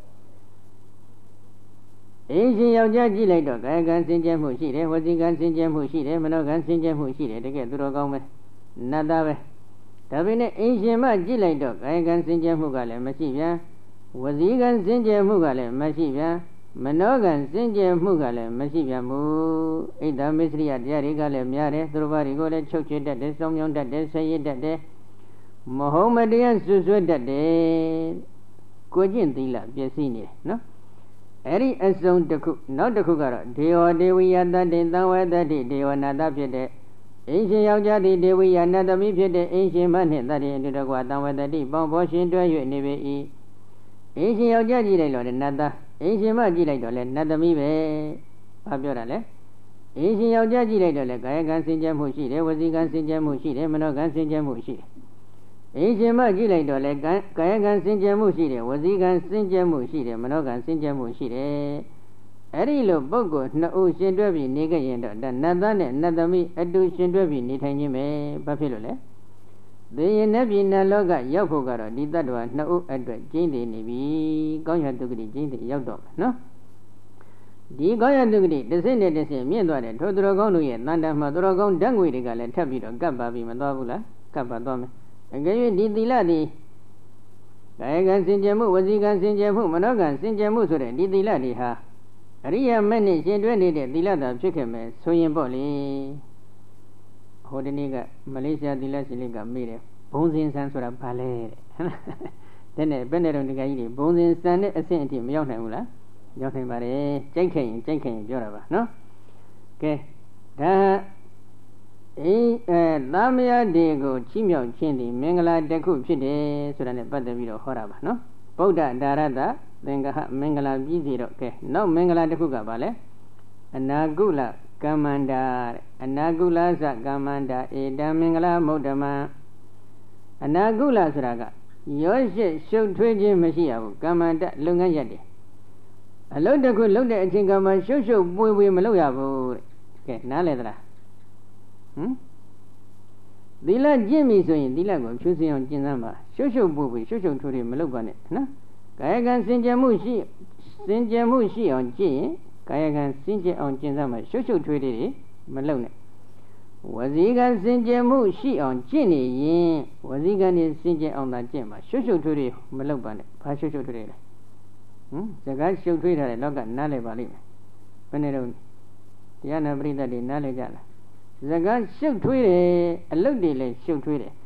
A: အင်းရှင်ယောက်ျားကြည့်လိုက်တော့ကာယကံစင်ကြယ်မှုရှိတယ်ဝစီကံစင်ကြယ်မှုရှိတယ်မနောကံစင်ကြယ်မှုရှိတယ်တကယ်သူတော်ကောင်းပဲနတ်သားပဲဒါပေမဲ့အင်းရှင်မကြည့်လိုက်တော့ကာယကံစင်ကြယ်မှုကလည်းမရှိပြန်ဝစီကံစင်ကြယ်မှုကလည်းမရှိပြန်မနောကံစင်ကြယ်မှုကလည်းမရှိပြန်ဘူးဣဒ္ဓမစ္စရိယတရားတွေကလည်းများတယ်သူတော်ဘာတွေကိုလည်းချုပ်ချွတ်တတ်တယ်စောင်းမြောင်းတတ်တယ်ဆက်ရစ်တတ်တယ်မဟုတ်မတရားဆွဆွတတ်တယ်ကိုကျင့်သီလပျက်စီးနေတယ်နော်အဲ့ဒီအစုံတစ်ခုနောက်တစ်ခုကတော့ဒေဝဒေဝိယတတ္တိသံဝတ္တိဒေဝနာတဖြစ်တဲ့အင်းရှင်ယောက်ျားသည်ဒေဝိယနတ်သမီးဖြစ်တဲ့အင်းရှင်မနှင့်တတ္တိအတုတကွာသံဝတ္တိပေါင်းဖို့ရှင်တွဲ၍နေပေ၏အင်းရှင်ယောက်ျားကြည့်လိုက်တော့လည်းနတ်သားအင်းရှင်မကြည့်လိုက်တော့လည်းနတ်သမီးပဲဘာပြောတာလဲအင်းရှင်ယောက်ျားကြည့်လိုက်တော့လည်းကာယကံစင်ကြယ်မှုရှိတယ်ဝစီကံစင်ကြယ်မှုရှိတယ်မနောကံစင်ကြယ်မှုရှိတယ်အင်းရှင်မကြည့်လိုက်တော့လည်းကာယကံစင်ကြယ်မှုရှိတယ်ဝစီကံစင်ကြယ်မှုရှိတယ်မနောကံစင်ကြယ်မှုရှိတယ်အဲ့ဒီလိုပုဂ္ဂိုလ်နှစ်ဦးရှင်တွဲပြီးနေကြရင်တော့နတ်သားနဲ့နတ်သမီးအတူရှင်တွဲပြီးနေထိုင်ခြင်းပဲဘာဖြစ်လို့လဲသေရင်နဲ့ပြည်နတ်လောကရောက်ဖို့ကတော့ဒီတ attva နှစ်ဦးအတွက်ကျင်းတည်နေပြီကောင်းရတုဂတိကျင်းတည်ရောက်တော့မယ်နော်ဒီကောင်းရတုဂတိတစ်စင်းနဲ့တစ်စင်းမြင့်သွားတယ်ထိုသူတော်ကောင်းတို့ရဲ့တန်တမှာသူတော်ကောင်းဓာတ်ငွေတွေကလည်းထပ်ပြီးတော့ကပ်ပါပြီးမသွားဘူးလားကပ်ပါသွားမယ်အကယ်၍ဒီသီလဒီကာယကံစင်ကြယ်မှုဝစီကံစင်ကြယ်မှုမနောကံစင်ကြယ်မှုဆိုတဲ့ဒီသီလတွေဟာအရိယာမက်နဲ့ရှင်တွဲနေတဲ့သီလသာဖြစ်ခဲ့မယ်ဆိုရင်ပေါ့လေဟိုဒီနေ့ကမလေးရှားသီလရှင်လေးကမေးတယ်ဘုံစင်ဆန်းဆိုတာဘာလဲတဲ့တဲ့နဲ့ဘယ်နဲ့တော့ဒီကကြီးတွေဘုံစင်ဆန်းတဲ့အဆင့်အထိမရောက်နိုင်ဘူးလားရောက်နိုင်ပါတယ်ကြိုက်ခဲ့ရင်ကြိုက်ခဲ့ရင်ပြောတာပါနော်ကဲဒါအေးအဲသားမယားတွေကိုချီးမြှောက်ခြင်းဒီမင်္ဂလာတစ်ခုဖြစ်တယ်ဆိုတာနဲ့ပတ်သက်ပြီးတော့ဟောတာပါနော်ဗုဒ္ဓဒါရတသင်္ကဟမင်္ဂလာပြီးစီတော့ကဲနောက်မင်္ဂလာတစ်ခုကဘာလဲအနာကုလကမ္မန္တာအနာကုလသကမ္မန္တာဧတံမင်္ဂလာမုဒ္ဓမံအနာကုလဆိုတာကရောရှိရှုပ်ထွေးခြင်းမရှိရဘူးကမ္မန္တလုပ်ငန်းရက်တယ်အလုပ်တစ်ခုလုပ်တဲ့အချိန်ကမှရှုပ်ရှုပ်ပွေပွေမလုပ်ရဘူးတဲ့ကဲနားလည်သလားဟမ်သီလကျင့်ပြီဆိုရင်သီလကိုဖြူစင်အောင်ကျင့်စမ်းပါရှုပ်ရှုပ်ပွေပွေရှုပ်ရှုပ်ထွေးထွေးမလုပ်ပါနဲ့နော်ကာယကံစင်ကြယ်မှုရှိစင်ကြယ်မှုရှိအောင်ကျင့်ရင်ကာယကံစင်ကြယ်အောင်ကျင့်စမ်းပါရှုပ်ရှုပ်ထွေးထွေးတွေမလုပ်နဲ့ဝစီကံစင်ကြယ်မှုရှိအောင်ကျင့်နေရင်ဝစီကံနဲ့စင်ကြယ်အောင်သာကျင့်ပါရှုပ်ရှုပ်ထွေးထွေးမလုပ်ပါနဲ့ဘာရှုပ်ရှုပ်ထွေးထွေးလဲဟမ်စကားရှုပ်ထွေးထားတဲ့လောကနားလည်ပါလိမ့်မယ်ဘယ်နဲ့တော့တရားနာပရိသတ်တွေနားလည်ကြလားစကားရှုပ်ထွေးတယ်အလုပ်တွေလည်းရှုပ်ထွေးတယ်စ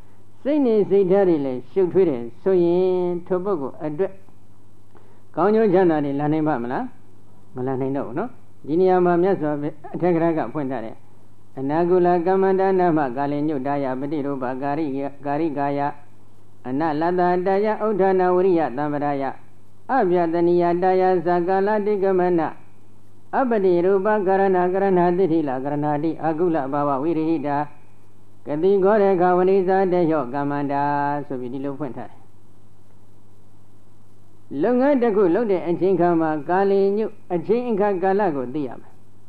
A: စိတ်နေစိတ်ဓာတ်တွေလည်းရှုပ်ထွေးတယ်ဆိုရင်ထိုပုဂ္ဂိုလ်အတွက်ကောင်းကျိုးချမ်းသာတွေလာနိုင်ပါမလားမလာနိုင်တော့ဘူးနော်ဒီနေရာမှာမြတ်စွာဘုရားအထက်ကရကဖွင့်ထားတယ်အနာကုလကမ္မန္တနာမကာလေညုတ္တယပတိရူပကာရိကာရိကာယအနလတ္တတယဥဒ္ဓနာဝရိယသံဗရာယအဗျတနိယတယဇကာလတိကမနအပတိရူပကရဏကရဏတိဋ္ဌိလကရဏတိအကုလဘာဝဝိရိဟိတာကတိဂောရခဝနိဇာတေဟောကမ္မန္တာဆိုပြီးဒီလိုဖွင့်ထားတယ်လုပ်ငန်းတစ်ခုလုပ်တဲ့အချိန်ခါမှာကာလီညုအချိန်အခါကာလကိုသိရမယ်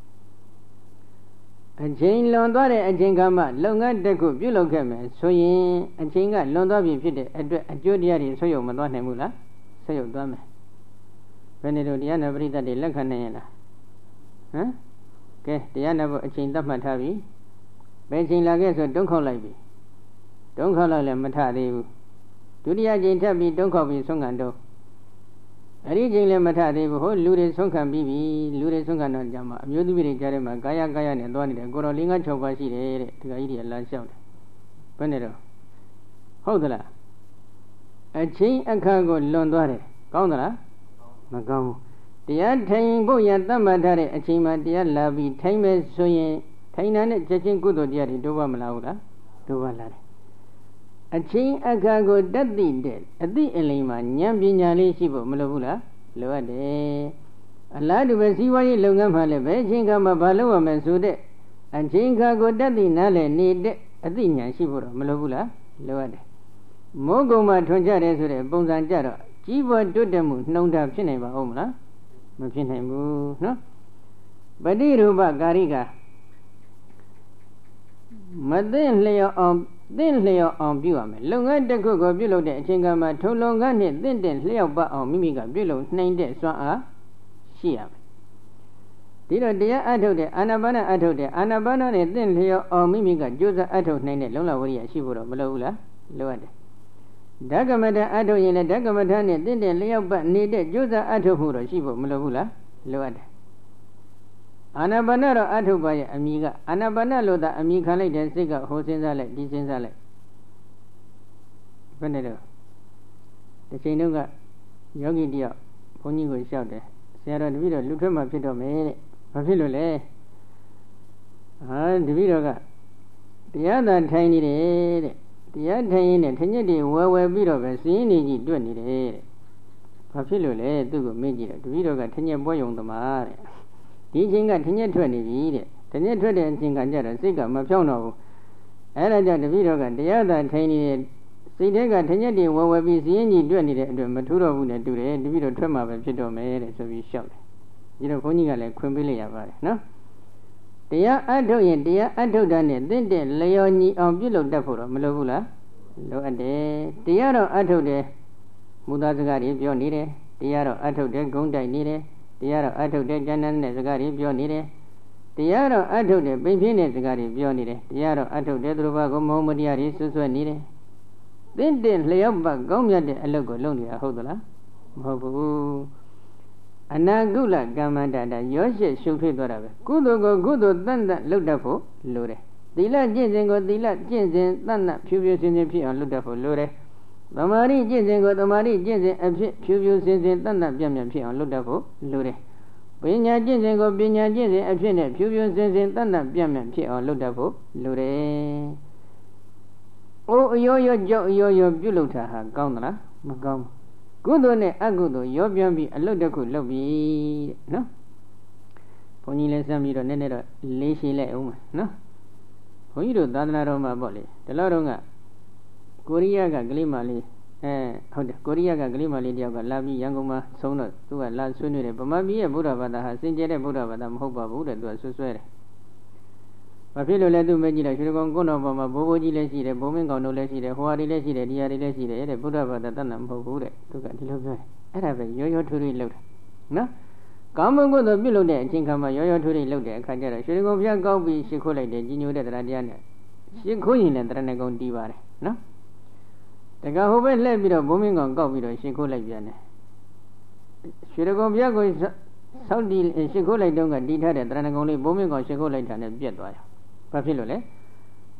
A: အချိန်လွန်သွားတဲ့အချိန်ခါမှာလုပ်ငန်းတစ်ခုပြုလုပ်ခဲ့မယ်ဆိုရင်အချိန်ကလွန်သွားပြီဖြစ်တဲ့အတွက်အကျိုးတရားတွေဆွေးရုံမသွားနိုင်ဘူးလားဆွေးရုံသွားမယ်ဘယ်နေတော့တရားနာပရိသတ်တွေလက်ခံနိုင်ရဲ့လားဟမ်ကဲတရားနာဖို့အချိန်သတ်မှတ်ထားပြီဘယ်ချိန်လာခဲ့ဆိုတုံးခေါက်လိုက်ပြီတုံးခေါက်လိုက်လည်းမထသေးဘူးဒုတိယချိန်ထပ်ပြီးတုံးခေါက်ပြီးဆုံးခံတော့အဲ့ဒီချိန်လည်းမထသေးဘူးဟိုလူတွေဆုံးခံပြီးပြီလူတွေဆုံးခံတော့ကြမှာအမျိုးသမီးတွေကြားထဲမှာကာယကာယနဲ့သွားနေတယ်ကိုတော်၄၅၆ပါးရှိတယ်တဲ့ဒီကကြီးတွေလာလျှောက်တယ်ဘယ်နဲ့တော့ဟုတ်သလားအချိန်အခါကိုလွန်သွားတယ်ကောင်းသလားမကောင်းဘူးတရားထိုင်ဖို့ရသတ်မှတ်ထားတဲ့အချိန်မှာတရားလာပြီးထိုင်မယ်ဆိုရင်ထိုင်တာနဲ့ချက်ချင်းကုသိုလ်တရားတွေတိုးပါမလားဟုတ်လားတိုးပါလာတယ်အချိန်အခါကိုတတ်သိတဲ့အသိအလိမ္မာဉာဏ်ပညာလေးရှိဖို့မလိုဘူးလားလိုအပ်တယ်အလားတူပဲစီးပွားရေးလုပ်ငန်းမှာလည်းပဲအချိန်ခါမှာဘာလုပ်ရမလဲဆိုတဲ့အချိန်ခါကိုတတ်သိနားလည်နေတဲ့အသိဉာဏ်ရှိဖို့တော့မလိုဘူးလားလိုအပ်တယ်မိုးကုံမှာထွန်ကြတယ်ဆိုတဲ့ပုံစံကြတော့ကြီးပွားတိုးတက်မှုနှုံတာဖြစ်နိုင်ပါဦးမလားမဖြစ်နိုင်ဘူးနော်ပฏิရူပကာရိကမသိလျော်အောင်သိလျော်အောင်ပြုရမယ်လုပ်ငန်းတစ်ခုကိုပြုလုပ်တဲ့အချိန်ကမှထုံလုံကနဲ့သင့်တဲ့လျောက်ပတ်အောင်မိမိကပြုလုပ်နိုင်တဲ့စွမ်းအားရှိရမယ်ဒီတော့တရားအထုတ်တဲ့အာနာပါနအထုတ်တဲ့အာနာပါနနဲ့သင့်လျော်အောင်မိမိကကြိုးစားအထုတ်နိုင်တဲ့လုံလဝရိယရှိဖို့တော့မလိုဘူးလားလိုအပ်တယ်ဓကမထအထုတ်ရင်လည်းဓကမထနဲ့သင့်တဲ့လျောက်ပတ်နေတဲ့ကြိုးစားအထုတ်မှုတော့ရှိဖို့မလိုဘူးလားလိုအပ်တယ်အာနာပါနတော့အထုတ်ပါရဲ့အမိကအာနာပါနလို့သာအမိခံလိုက်တဲ့စိတ်ကဟိုစဉ်းစားလိုက်ဒီစဉ်းစားလိုက်ဘယ်နဲ့တော့တစ်ချိန်တုန်းကယောဂီတယောက်ဘုန်းကြီးကိုလျှောက်တယ်ဆရာတော်တပည့်တော်လူထွက်မှဖြစ်တော့မယ်တဲ့ဘာဖြစ်လို့လဲဟာတပည့်တော်ကတရားသာထိုင်နေတယ်တဲ့တရားထိုင်ရင်နဲ့ထညက်တွေဝဲဝဲပြီးတော့ပဲစင်းနေကြီးတွက်နေတယ်တဲ့ဘာဖြစ်လို့လဲသူ့ကိုမေးကြည့်တယ်တပည့်တော်ကထညက်ပွဲယုံသမားတဲ့ဒီချိန်ကထညက်ထွက်နေပြီတဲ့ထညက်ထွက်တဲ့အချိန်ကကြတော့စိတ်ကမဖြောင်းတော့ဘူးအဲ့ဒါကြောင့်တပည့်တော်ကတရားသာထိုင်နေတဲ့စိတ်ထဲကထညက်တွေဝဲဝဲပြီးစင်းကြီးတွက်နေတဲ့အတွက်မထူးတော့ဘူးနဲ့တူတယ်တပည့်တော်ထွက်မှာပဲဖြစ်တော့မယ်တဲ့ဆိုပြီးလျှောက်တယ်ဒီတော့ဘုန်းကြီးကလည်းခွင့်ပေးလိုက်ရပါတယ်နော်တရားအထုတ်ရင်တရားအထုတ်တာနဲ့သင့်တဲ့လျော်ညီအောင်ပြုလုပ်တတ်ဖို့တော့မလိုဘူးလားလိုအပ်တယ်တရားတော့အထုတ်တယ်မူသားစကားတွေပြောနေတယ်တရားတော့အထုတ်တယ်ဂုံးတိုက်နေတယ်တရားတော့အထုတ်တယ်ကျမ်းမ်းတဲ့စကားတွေပြောနေတယ်တရားတော့အထုတ်တယ်ပိန်ပြင်းတဲ့စကားတွေပြောနေတယ်တရားတော့အထုတ်တယ်သူတို့ဘာကိုမဟုတ်မတရားတွေဆွဆွဲနေတယ်သင့်တဲ့လျော်ပတ်ကောင်းမြတ်တဲ့အလုပ်ကိုလုပ်နေတာဟုတ်သလားမဟုတ်ဘူးအနာကုလကမ္မန္တတာရောရှက်ရှုပ်ထွေးသွားတာပဲကုသိုလ်ကိုကုသိုလ်တန်တန်လုပ်တတ်ဖို့လိုတယ်သီလကျင့်စဉ်ကိုသီလကျင့်စဉ်တန်တန်ဖြူဖြူစင်စင်ဖြစ်အောင်လုပ်တတ်ဖို့လိုတယ်သမာဓိကျင့်စဉ်ကိုသမာဓိကျင့်စဉ်အဖြစ်ဖြူဖြူစင်စင်တန်တန်ပြန့်ပြန့်ဖြစ်အောင်လုပ်တတ်ဖို့လိုတယ်ပညာကျင့်စဉ်ကိုပညာကျင့်စဉ်အဖြစ်နဲ့ဖြူဖြူစင်စင်တန်တန်ပြန့်ပြန့်ဖြစ်အောင်လုပ်တတ်ဖို့လိုတယ်အိုးအယောယောကြောက်အယောယောပြုလုပ်တာဟာကောင်းသလားမကောင်းဘူးကုသိုလ်နဲ့အကုသိုလ်ရောပြန်ပြီးအလုပ်တစ်ခုလုပ်ပြီးတဲ့နော်ဘုန်းကြီးလည်းစမ်းပြီးတော့နည်းနည်းတော့လေးရှိလိုက်အောင်နော်ဘုန်းကြီးတို့သာသနာတော်မှာပေါ့လေဒီလောက်တော့ကကိုရီးယားကကလေးမလေးအဲဟုတ်တယ်ကိုရီးယားကကလေးမလေးတယောက်ကလာပြီးရန်ကုန်မှာဆုံးတော့သူကလာဆွေးနွေးတယ်ဗမာပြည်ရဲ့ဗုဒ္ဓဘာသာဟာစင်ကြယ်တဲ့ဗုဒ္ဓဘာသာမဟုတ်ပါဘူးတဲ့သူကဆွဆွဲတယ်ဘာဖြစ်လို့လဲသူမေးကြည့်လိုက်ရွှေကောင်ကုန်းတော်ပေါ်မှာဘိုးဘိုးကြီးလည်းရှိတယ်ဘုံမင်းကောင်တို့လည်းရှိတယ်ဟိုဟာတွေလည်းရှိတယ်ဒီဟာတွေလည်းရှိတယ်တဲ့ဗုဒ္ဓဘာသာတတ်တာမဟုတ်ဘူးတဲ့သူကဒီလိုပြောတယ်အဲ့ဒါပဲရောရောထွေးထွေးလုပ်တာနော်ကောင်းမွန်ကုသိုလ်ပြုလုပ်တဲ့အချိန်ခါမှာရောရောထွေးထွေးလုပ်တဲ့အခါကျတော့ရွှေကောင်ဘုရားကောက်ပြီးရှ िख ိုးလိုက်တယ်ကြီးညိုတဲ့တရားတရားနဲ့ရှ िख ိုးရင်လည်းတရားနဲ့ကောင်တီးပါတယ်နော်တကဟိုဘက်လှည့်ပြီးတော့ဘုံမင်းကောင်ကောက်ပြီးတော့ရှ िख ိုးလိုက်ပြန်တယ်ရွှေကောင်ဘုရားကိုဆောက်တီးရှ िख ိုးလိုက်တော့ကတီးထားတဲ့တရားနဲ့ကောင်လေးဘုံမင်းကောင်ရှ िख ိုးလိုက်တာနဲ့ပြက်သွားရဘာဖြစ်လို့လဲ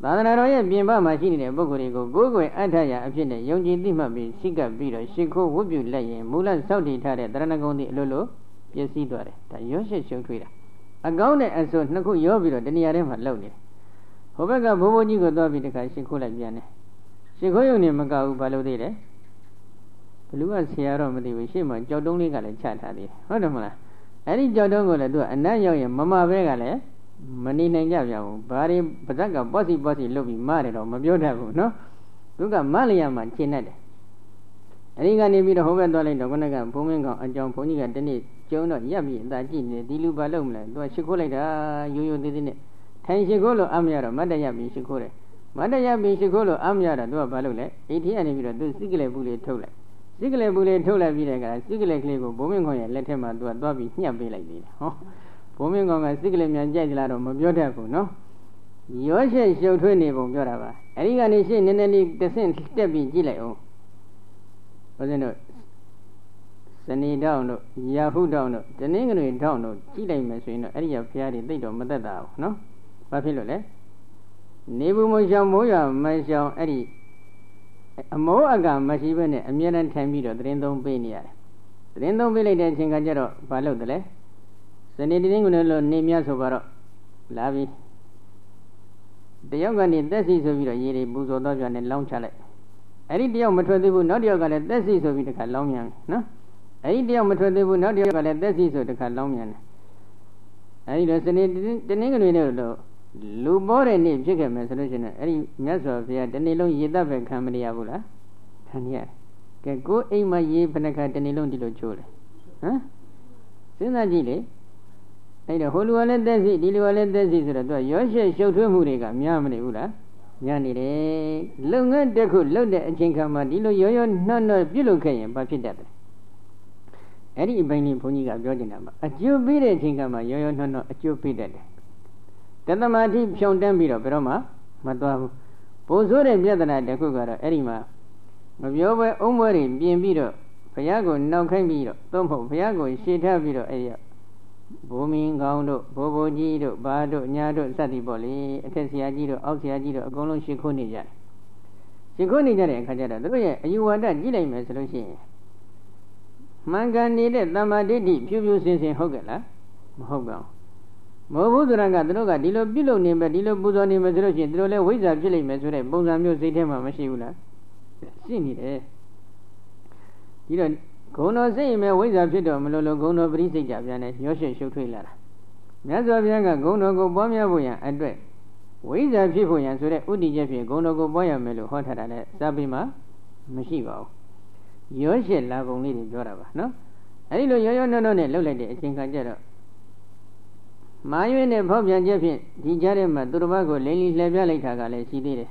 A: သာသနာတော်ရဲ့ပြင်ပမှာရှိနေတဲ့ပုဂ္ဂိုလ်တွေကိုကိုယ်ကိုယ်အထရအဖြစ်နဲ့ယုံကြည်သိမှတ်ပြီးစိတ်ကပ်ပြီးတော့ရှ िख ိုးဝတ်ပြုလိုက်ရင်မူလစောင့်တည်ထားတဲ့တရဏဂုံဒီအလိုလိုပြည့်စည်သွားတယ်ဒါရောရှက်ရှုပ်ထွေးတာအကောင်းနဲ့အဆိုးနှစ်ခုရောပြီးတော့တဏှာထဲမှာလှုပ်နေတယ်ဟိုဘက်ကဘိုးဘိုးကြီးကိုသွားပြီးတခါရှ िख ိုးလိုက်ပြန်တယ်ရှ िख ိုးရုံနဲ့မကဘူးဘာလို့သေးတယ်ဘလူကဆရာတော့မသိဘူးရှေ့မှာကြောက်တုံးလေးကလည်းချထားသေးတယ်ဟုတ်တယ်မလားအဲ့ဒီကြောက်တုံးကိုလည်းသူကအနတ်ရောက်ရင်မမဘဲကလည်းမနေနိုင်ကြပြန်ဘူးဘာတွေပါဇက်ကပေါ့စီပေါ့စီလုပ်ပြီးမတယ်တော့မပြောတတ်ဘူးနော်သူကမလျာမှာရှင်းတတ်တယ်အဲဒီကနေပြီးတော့ဟိုဘက်သွားလိုက်တော့ခုနကဘုံမင်းကောင်အကြောင်းဘုန်းကြီးကတနေ့ကျုံတော့ရပ်ပြီးအသာကြည့်နေဒီလူဘာလုပ်မလဲသူကရှ िख ိုးလိုက်တာရိုးရိုးသေးသေးနဲ့ထိုင်ရှ िख ိုးလို့အမရတော့မတ်တရပြီးရှ िख ိုးတယ်မတ်တရပြီးရှ िख ိုးလို့အမရတော့သူကဘာလုပ်လဲအိထီကနေပြီးတော့သူစိကလေဘူးလေးထုတ်လိုက်စိကလေဘူးလေးထုတ်လိုက်ပြီးတဲ့အခါစိကလေကလေးကိုဘုံမင်းကောင်ရဲ့လက်ထက်မှာသူကသွားပြီးညှပ်ပေးလိုက်သေးတယ်ဟောဘုံမင်းကောင်ကစိကလေမြန်ကြိုက်ကြလားတော့မပြောတတ်ဘူးနော်ရောရှက်ရှုပ်ထွေးနေပုံပြောတာပါအဲဒီကနေရှေ့နည်းနည်းလေးတစ်ဆင့်တက်ပြီးကြည့်လိုက်အောင်ဘုရားတို့စနေတောင်းတို့ရာဟုတောင်းတို့တနင်္ဂနွေတောင်းတို့ကြည့်လိုက်မယ်ဆိုရင်တော့အဲ့ဒီရဘုရားတွေသိတော့မသက်တာဘူးနော်ဘာဖြစ်လို့လဲနေဘူးမရှောင်မိုးရမရှောင်အဲ့ဒီအမောအကမရှိဘဲနဲ့အမြဲတမ်းထိုင်ပြီးတော့သတင်းသုံးပေးနေရတယ်သတင်းသုံးပေးလိုက်တဲ့အချိန်ကကျတော့ဘာလုပ်တယ်လဲစနေတနင်္ဂနွေလို့နေမြဆိုတော့လာပြီတယောက်ကနေသက်စီဆိုပြီးတော့ရေတွေပူဇော်တော့ပြန်နဲ့လောင်းချလိုက်အဲ့ဒီတယောက်မထွက်သေးဘူးနောက်တယောက်ကလည်းသက်စီဆိုပြီးတခါလောင်းမြန်နော်အဲ့ဒီတယောက်မထွက်သေးဘူးနောက်တယောက်ကလည်းသက်စီဆိုတခါလောင်းမြန်တယ်အဲ့ဒီတော့စနေတနင်္ဂနွေနေ့လို့လူပေါ်တဲ့နေ့ဖြစ်ခဲ့မယ်ဆိုလို့ရှိရင်အဲ့ဒီမြတ်စွာဘုရားတနေ့လုံးရေတပ်ပဲခံမရဘူးလားခံရတယ်ကဲကိုယ်အိမ်မှာရေဘယ်နှခါတနေ့လုံးဒီလိုချိုးလဲဟမ်စဉ်းစားကြည့်လေအဲ့တော့ဟိုလူကလည်းသက်စီဒီလူကလည်းသက်စီဆိုတော့သူကရောရှက်ရှုပ်ထွေးမှုတွေကများမနေဘူးလားများနေတယ်လုပ်ငန်းတစ်ခုလုပ်တဲ့အချိန်ခါမှာဒီလိုရောရောနှော့နှော့ပြုလုပ်ခဲ့ရင်ဘာဖြစ်တတ်တယ်အဲ့ဒီအပိုင်းလေးဘုန်းကြီးကပြောနေတာပါအကျိုးပေးတဲ့အချိန်ခါမှာရောရောနှော့နှော့အကျိုးပေးတတ်တယ်တသမာဓိဖြုံတန်းပြီးတော့ဘယ်တော့မှမသွားဘူးပိုဆိုးတဲ့ပြဿနာတစ်ခုကတော့အဲ့ဒီမှာမပြောဘဲအုံးပွဲတွေပြင်ပြီးတော့ဘုရားကိုနှောက်ခိုင်းပြီးတော့သို့မဟုတ်ဘုရားကိုရှေ့ထားပြီးတော့အဲ့ဒီဘုံမင်းကောင်းတို့ဘိုးဘိုးကြီးတို့ဘာတို့ညာတို့စသည်ပေါ့လေအထက်ဆရာကြီးတို့အောက်ဆရာကြီးတို့အကုန်လုံးရှ िख ိုးနေကြတယ်ရှ िख ိုးနေကြတဲ့အခါကျတော့သူတို့ရဲ့အယူဝါဒကြည့်လိုက်မယ်ဆိုလို့ရှိရင်မှန်ကန်နေတဲ့တမ္မာဒိဋ္ဌိဖြူဖြူစင်စင်ဟုတ်ကဲ့လားမဟုတ်ပါဘူးမဟုတ်ဘူးဆိုတာကသူတို့ကဒီလိုပြုလုပ်နေမယ်ဒီလိုပူဇော်နေမယ်ဆိုလို့ရှိရင်သူတို့လည်းဝိဇ္ဇာဖြစ်လိမ့်မယ်ဆိုတဲ့ပုံစံမျိုးစိတ်ထဲမှာမရှိဘူးလားရှိနေတယ်ဒီတော့ဂုဏ်တော်စိတ်မဲ့ဝိဇ္ဇာဖြစ်တော့မလို့လို့ဂုဏ်တော်ပရိစိတ်ကြပြန်တယ်ရောရှက်ရှုပ်ထွေးလာတာမြတ်စွာဘုရားကဂုဏ်တော်ကိုပွားများဖို့ရန်အတွက်ဝိဇ္ဇာဖြစ်ဖို့ရန်ဆိုတဲ့ဥတည်ချက်ဖြင့်ဂုဏ်တော်ကိုပွားရမယ်လို့ဟောထားတာလည်းစာပေမှာမရှိပါဘူးရောရှက်လာပုံလေးတွေပြောတာပါနော်အဲဒီလိုရောရောနှောနှောနဲ့လှုပ်လိုက်တဲ့အချိန်ခါကျတော့မာရွေးနဲ့ဖောက်ပြန်ချက်ဖြင့်ဒီကြားထဲမှာသူတစ်ပါးကိုလိန်လီလှည့်ပြလိုက်တာကလည်းရှိသေးတယ်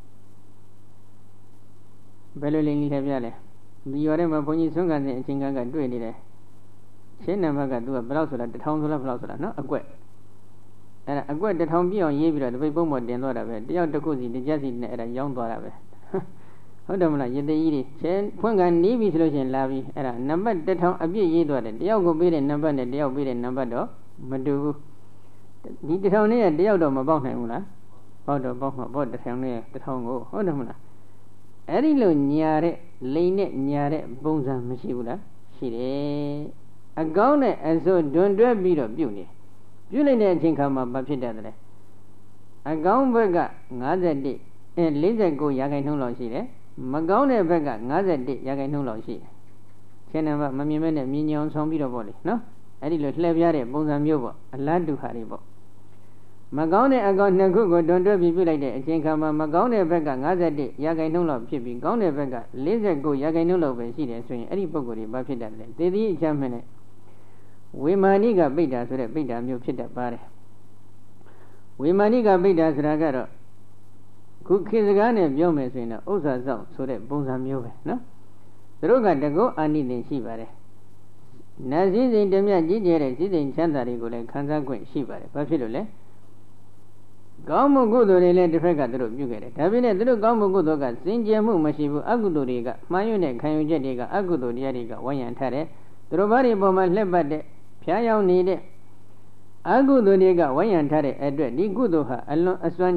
A: ဘယ်လိုလိန်လီလှည့်ပြလဲဒီရွာထဲမှာဘုန်းကြီးဆွမ်းကန်တဲ့အချိန်ကတွေ့နေတယ်ရှင်းနံပါတ်ကသူကဘယ်လောက်ဆိုတာတစ်ထောင်ဆိုလားဘယ်လောက်ဆိုတာနော်အကွက်အဲ့ဒါအကွက်တစ်ထောင်ပြည့်အောင်ရေးပြီးတော့တပိတ်ပုံးပေါ်တင်သွားတာပဲတယောက်တစ်ခုစီတစ်ချက်စီနဲ့အဲ့ဒါရောင်းသွားတာပဲဟုတ်တယ်မလားရသေးကြီးတွေရှင်းဖွင့်ကန်နေပြီဆိုလို့ရှိရင်လာပြီအဲ့ဒါနံပါတ်တစ်ထောင်အပြည့်ရေးသွားတယ်တယောက်ကိုပေးတဲ့နံပါတ်နဲ့တယောက်ပေးတဲ့နံပါတ်တော့မတူဘူးဒီတစ်ထောင်နဲ့တယောက်တော့မပေါက်နိုင်ဘူးလားပေါက်တော့ပေါက်မှာပေါ့တစ်ထောင်နဲ့တစ်ထောင်ကိုဟုတ်တယ်မလားအဲ့ဒီလိုညာတဲ့လိန်နဲ့ညာတဲ့ပုံစံမရှိဘူးလားရှိတယ်အကောင်းနဲ့အဆိုးဒွန်တွဲပြီးတော့ပြုတ်နေပြုတ်လိုက်တဲ့အချိန်ခါမှာမဖြစ်တတ်တယ်အကောင်းဘက်က၅၁အဲ၄၉ရာခိုင်နှုန်းလောက်ရှိတယ်မကောင်းတဲ့ဘက်က၅၁ရာခိုင်နှုန်းလောက်ရှိတယ်ရှင်းနံပါတ်မမြင်မဲနဲ့မြင်ညောင်ဆောင်ပြီးတော့ပေါ့လေနော်အဲ့ဒီလိုလှည့်ပြတဲ့ပုံစံမျိုးပေါ့အလားတူဟာတွေပေါ့မကောင်းတဲ့အကောင်နှစ်ခုကိုတွန်တွဲပြီးပြုလိုက်တဲ့အချိန်ခါမှာမကောင်းတဲ့ဘက်က၅၁ရာခိုင်နှုန်းလောက်ဖြစ်ပြီးကောင်းတဲ့ဘက်က၄၉ရာခိုင်နှုန်းလောက်ပဲရှိတယ်ဆိုရင်အဲ့ဒီပုံကိုယ်တွေဘာဖြစ်တတ်လဲသေသည်အချမ်းမနဲ့ဝေမာနိကပိဋ္ဌာဆိုတဲ့ပိဋ္ဌာမျိုးဖြစ်တတ်ပါတယ်ဝေမာနိကပိဋ္ဌာဆိုတာကတော့ခုခေတ်စကားနဲ့ပြောမယ်ဆိုရင်တော့ဥစ္စာစောင့်ဆိုတဲ့ပုံစံမျိုးပဲနော်သူတို့ကတကောအာနိသင်ရှိပါတယ်နတ်စည်းစိမ်တမြကြီးကျယ်တဲ့စည်းစိမ်ချမ်းသာတွေကိုလည်းခံစား권ရှိပါတယ်ဘာဖြစ်လို့လဲကောင်းမှုကုသိုလ်တွေလည်းတစ်ဖက်ကသူတို့ပြုခဲ့တယ်ဒါပေမဲ့သူတို့ကောင်းမှုကုသိုလ်ကစင်ကြယ်မှုမရှိဘူးအကုသိုလ်တွေကမှားယွင်းတဲ့ခံယူချက်တွေကအကုသိုလ်တရားတွေကဝိုင်းရံထားတယ်သူတို့ဘာတွေပေါ်မှာလှက်ပတ်တဲ့ဖျားယောင်းနေတဲ့အကုသိုလ်တွေကဝိုင်းရံထားတဲ့အတွက်ဒီကုသိုလ်ဟာအလွန်အစွမ်းကြီး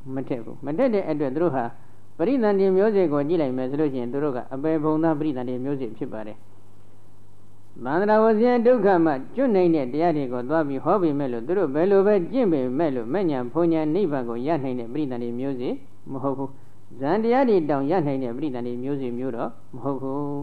A: မထက်ဘူးမထက်တဲ့အတွက်သူတို့ဟာပရိသန္တိမျိုးစေ့ကိုကြည့်လိုက်မယ်ဆိုလို့ရှိရင်သူတို့ကအပေဘုံသားပရိသန္တိမျိုးစေ့ဖြစ်ပါတယ်မန္တရာဝဇ္ဇဒုက္ခမှာကျွတ်နိုင်တဲ့တရားတွေကိုသွားပြီးဟောပြီးမဲ့လို့သူတို့ဘယ်လိုပဲကျင့်ပေမဲ့လို့မဉ္ဇဉ်ဘုံညာနိဗ္ဗာန်ကိုရနိုင်တဲ့ပရိသန္တိမျိုးစေ့မဟုတ်ဘူးဇန်တရားတွေတောင်ရနိုင်တဲ့ပရိသန္တိမျိုးစေ့မျိုးတော့မဟုတ်ဘူး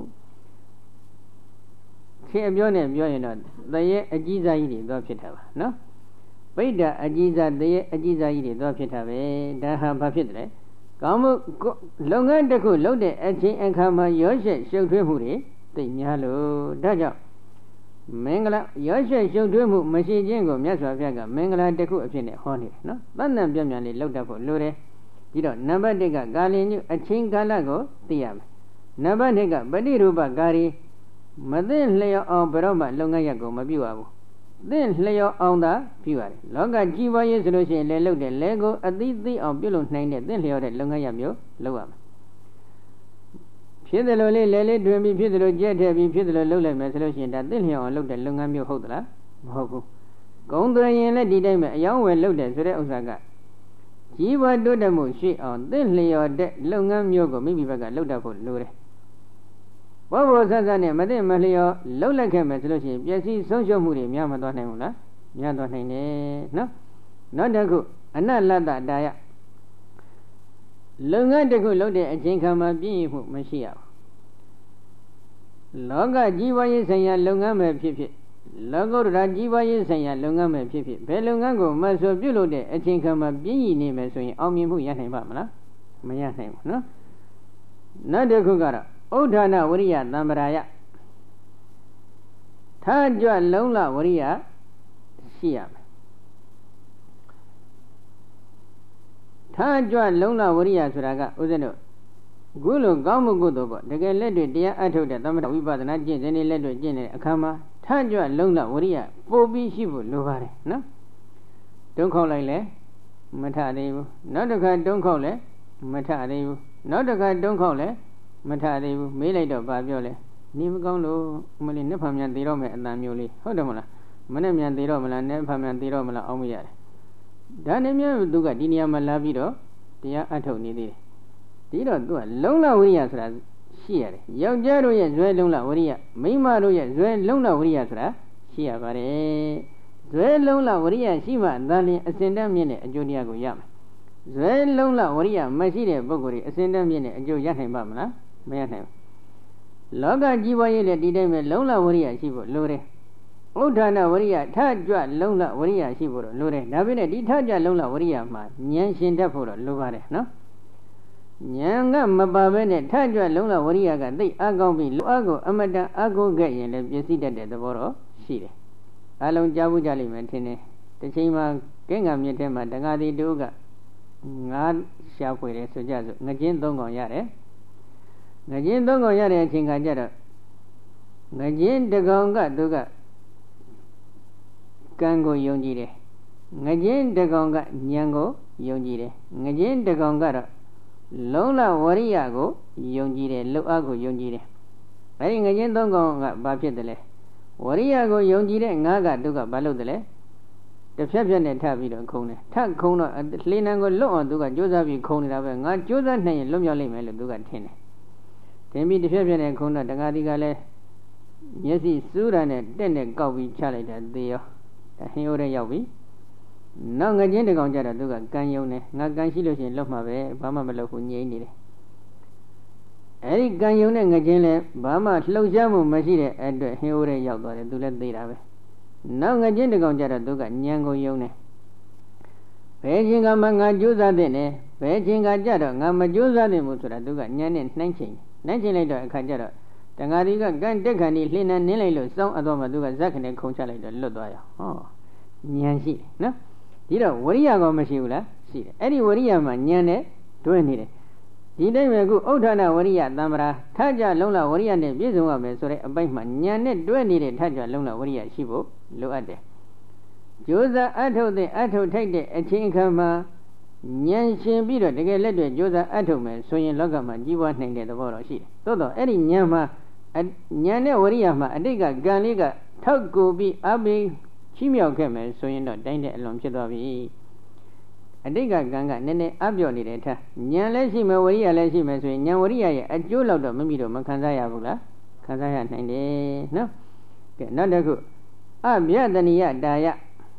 A: ခေအပြောနဲ့ပြောရင်တော့တရေအကြီးစားကြီးတွေသွားဖြစ်တာပါနော်ပိဋ္ဌအကြီးစားတရေအကြီးစားကြီးတွေသွားဖြစ်တာပဲဒါဟာဘာဖြစ်တယ်လဲကောင်းမှုလုပ်ငန်းတစ်ခုလုပ်တဲ့အချိန်အခါမှာရောရှက်ရှုပ်ထွေးမှုတွေသိများလို့ဒါကြောင့်မင်္ဂလာရောရှက်ရှုပ်ထွေးမှုမရှိခြင်းကိုမြတ်စွာဘုရားကမင်္ဂလာတစ်ခုအဖြစ်နဲ့ဟောနေတယ်နော်တဏ္ဍပြမြန်လေးလောက်တတ်ဖို့လိုတယ်ဒီတော့နံပါတ်တစ်ကကာလင်ညအချင်းကာလကိုသိရမယ်နံပါတ်နှစ်ကပဋိရူပကာရီမသိလျော်အောင်ဘယ်တော့မှလုပ်ငန်းရက်ကိုမပြုရဘူးသိလျော်အောင်သာပြုရတယ်လောကကြီးပွားရေးဆိုလို့ရှိရင်လည်းလုပ်တယ်လဲကိုအသိသိအောင်ပြုလုပ်နိုင်တဲ့သိလျော်တဲ့လုပ်ငန်းရက်မျိုးလုပ်ရမယ်ဖြစ်တယ်လို့လေလဲလေးတွင်ပြီးဖြစ်တယ်လို့ကြက်ထည့်ပြီးဖြစ်တယ်လို့လုပ်လိုက်မယ်ဆိုလို့ရှိရင်ဒါသိလျော်အောင်လုပ်တဲ့လုပ်ငန်းမျိုးဟုတ်သလားမဟုတ်ဘူးဂုံသွင်းရင်လည်းဒီတိုင်းပဲအယောင်းဝယ်လုပ်တယ်ဆိုတဲ့ဥစ္စာကကြီးပွားတိုးတက်မှုရှိအောင်သိလျော်တဲ့လုပ်ငန်းမျိုးကိုမိမိဘက်ကလုပ်တတ်ဖို့လိုတယ်ဘောဘောဆဆနဲ့မသိမလျော်လှုပ်လိုက်ခဲ့မယ်ဆိုလို့ရှိရင်ပျက်စီးဆုံးရှုံးမှုတွေများမသွားနိုင်ဘူးလားများသွားနိုင်တယ်နော်နောက်တစ်ခုအနလတ္တတာယလုပ်ငန်းတစ်ခုလုပ်တဲ့အချိန်ခါမှာပြည့်ရမှုမရှိရဘူးလောကကြီးပွားရေးဆိုင်ရာလုပ်ငန်းပဲဖြစ်ဖြစ်လောကုတ္တရာကြီးပွားရေးဆိုင်ရာလုပ်ငန်းပဲဖြစ်ဖြစ်ဘယ်လုပ်ငန်းကိုမဆိုပြုလုပ်တဲ့အချိန်ခါမှာပြည့်ရနေမယ်ဆိုရင်အောင်မြင်မှုရနိုင်ပါမလားမရနိုင်ဘူးနော်နောက်တစ်ခုကတော့ဥဒ္ဌာဏဝရိယသံဗရာယထားကြွလုံးလဝရိယရှိရမယ်ထားကြွလုံးလဝရိယဆိုတာကဥစဉ်တို့ခုလိုကောင်းမှုကုသိုလ်ပေါ့တကယ်လက်တွေ့တရားအထုတ်တဲ့သမထဝိပဿနာကျင့်စဉ်တွေလက်တွေ့ကျင့်တဲ့အခါမှာထားကြွလုံးလဝရိယပို့ပြီးရှိဖို့လိုပါတယ်နော်တုံးခေါက်လိုက်လဲမထသေးဘူးနောက်တစ်ခါတုံးခေါက်လဲမထသေးဘူးနောက်တစ်ခါတုံးခေါက်လဲမထသေးဘူးမေးလိုက်တော့ဗာပြောလဲနေမကောင်းလို့မလေးနှစ်ဖန်မြန်သေးတော့မယ်အတန်မျိုးလေးဟုတ်တယ်မလားမနဲ့မြန်သေးတော့မလားနှစ်ဖန်မြန်သေးတော့မလားအောင်းမရတယ်ဒါနဲ့မြန်သူကဒီနေရာမှာလာပြီးတော့တရားအထုတ်နေသေးတယ်ဒီတော့သူကလုံလဝိရိယဆိုတာရှိရတယ်ယောက်ျားတို့ရဲ့ဇွဲလုံလဝိရိယမိန်းမတို့ရဲ့ဇွဲလုံလဝိရိယဆိုတာရှိရပါတယ်ဇွဲလုံလဝိရိယရှိမှသာလျှင်အစဉ်တမ်းမြင့်တဲ့အကျိုးတရားကိုရမယ်ဇွဲလုံလဝိရိယမရှိတဲ့ပုဂ္ဂိုလ်တွေအစဉ်တမ်းမြင့်တဲ့အကျိုးရနိုင်ပါမလားမရနိုင်ဘူးလောကကြီးပွားရေးလည်းဒီတိုင်းပဲလုံလဝရိယရှိဖို့လိုတယ်ဥဒ္ဌာဏဝရိယထကြွလုံလဝရိယရှိဖို့တော့လိုတယ်ဒါပေမဲ့ဒီထကြွလုံလဝရိယမှာဉာဏ်ရှင်တတ်ဖို့တော့လိုပါတယ်နော်ဉာဏ်ကမပါဘဲနဲ့ထကြွလုံလဝရိယကသိအကောင်းပြီးလူအကိုအမတန်အကိုခဲ့ရင်လည်းပြည့်စည်တတ်တဲ့သဘောတော့ရှိတယ်အလုံးကြားဘူးကြလိမ့်မယ်ထင်တယ်တစ်ချိန်မှာကင်းကံမြင့်ထဲမှာတက္ကသီတူကငါးရှာဖွေတယ်ဆိုကြစို့ငကျင်းသုံးကောင်ရတယ်ငကျင်းသုံးကောင်ရတဲ့အချိန်ခါကျတော့ငကျင်းတကောင်ကသူကကံကိုယုံကြည်တယ်ငကျင်းတကောင်ကဉာဏ်ကိုယုံကြည်တယ်ငကျင်းတကောင်ကတော့လုံလဝရိယကိုယုံကြည်တယ်လှုပ်အားကိုယုံကြည်တယ်အဲဒီငကျင်းသုံးကောင်ကဘာဖြစ်တယ်လဲဝရိယကိုယုံကြည်တဲ့ငါးကသူကဘာလုပ်တယ်လဲတစ်ဖြတ်ဖြတ်နဲ့ထပ်ပြီးတော့ခုံတယ်ထပ်ခုံတော့လှေနံကိုလွတ်အောင်သူကကြိုးစားပြီးခုံနေတာပဲငါကြိုးစားနိုင်ရင်လွတ်မြောက်လိမ့်မယ်လို့သူကထင်တယ်တင်ပြီးတစ်ဖြတ်ဖြတ်နဲ့ခုံတော့တက္ကသီကလည်းမျက်စိစူးတာနဲ့တက်နဲ့ကောက်ပြီးချလိုက်တာသေရောဟင်းရိုးတဲ့ရောက်ပြီနောက်ငကျင်းတကောင်ကြတော့သူကကံယုံတယ်ငါကံရှိလို့ရှိရင်လွတ်မှာပဲဘာမှမလုပ်ဘူးငြိမ့်နေတယ်အဲဒီကံယုံတဲ့ငကျင်းလည်းဘာမှလှုပ်ရှားမှုမရှိတဲ့အတွက်ဟင်းရိုးတဲ့ရောက်သွားတယ်သူလည်းသေတာပဲနောက်ငကျင်းတကောင်ကြတော့သူကညံကိုယုံတယ်ဘယ်ချင်းကမှငါကြိုးစားတဲ့နဲ့ဘယ်ချင်းကကြတော့ငါမကြိုးစားတဲ့မို့ဆိုတာသူကညံနဲ့နှိုင်းချိန်နှိုင်းချိန်လိုက်တော့အခါကျတော့တန်ဃာဒီကကန့်တက်ခဏီလှင်းနဲ့နင်းလိုက်လို့စောင်းအတော့မှသူကဇက်ခနဲ့ခုံချလိုက်တော့လွတ်သွားရဟောညံရှိတယ်နော်ဒီတော့ဝရိယကောမရှိဘူးလားရှိတယ်အဲ့ဒီဝရိယမှာညံနဲ့တွဲနေတယ်ဒီတိုင်းပဲခုဥဒ္ဌာဏဝရိယသံဗရာထကြလုံလဝရိယနဲ့ပြည့်စုံရမယ်ဆိုတဲ့အပိုင်းမှာညံနဲ့တွဲနေတဲ့ထကြလုံလဝရိယရှိဖို့လိုအပ်တယ်ကြိုးစားအထုတ်တဲ့အထုတ်ထိုက်တဲ့အချိန်အခါမှာဉာဏ်ရှင်ပြီးတော့တကယ်လက်တွေ့ကြိုးစားအထုတ်မယ်ဆိုရင်လောကမှာကြီးပွားနိုင်တဲ့သဘောတော့ရှိတယ်သို့တော့အဲ့ဒီဉာဏ်မှာဉာဏ်နဲ့ဝရိယမှာအတိတ်ကကံလေးကထောက်ကူပြီးအပိချီးမြှောက်ခဲ့မယ်ဆိုရင်တော့တိုင်းတဲ့အလွန်ဖြစ်သွားပြီအတိတ်ကကံကနည်းနည်းအပြော့နေတဲ့ထားဉာဏ်လည်းရှိမယ်ဝရိယလည်းရှိမယ်ဆိုရင်ဉာဏ်ဝရိယရဲ့အကျိုးလောက်တော့မိမိတို့မခံစားရဘူးလားခံစားရနိုင်တယ်နော်ကဲနောက်တစ်ခုအဗျတနိယတာယ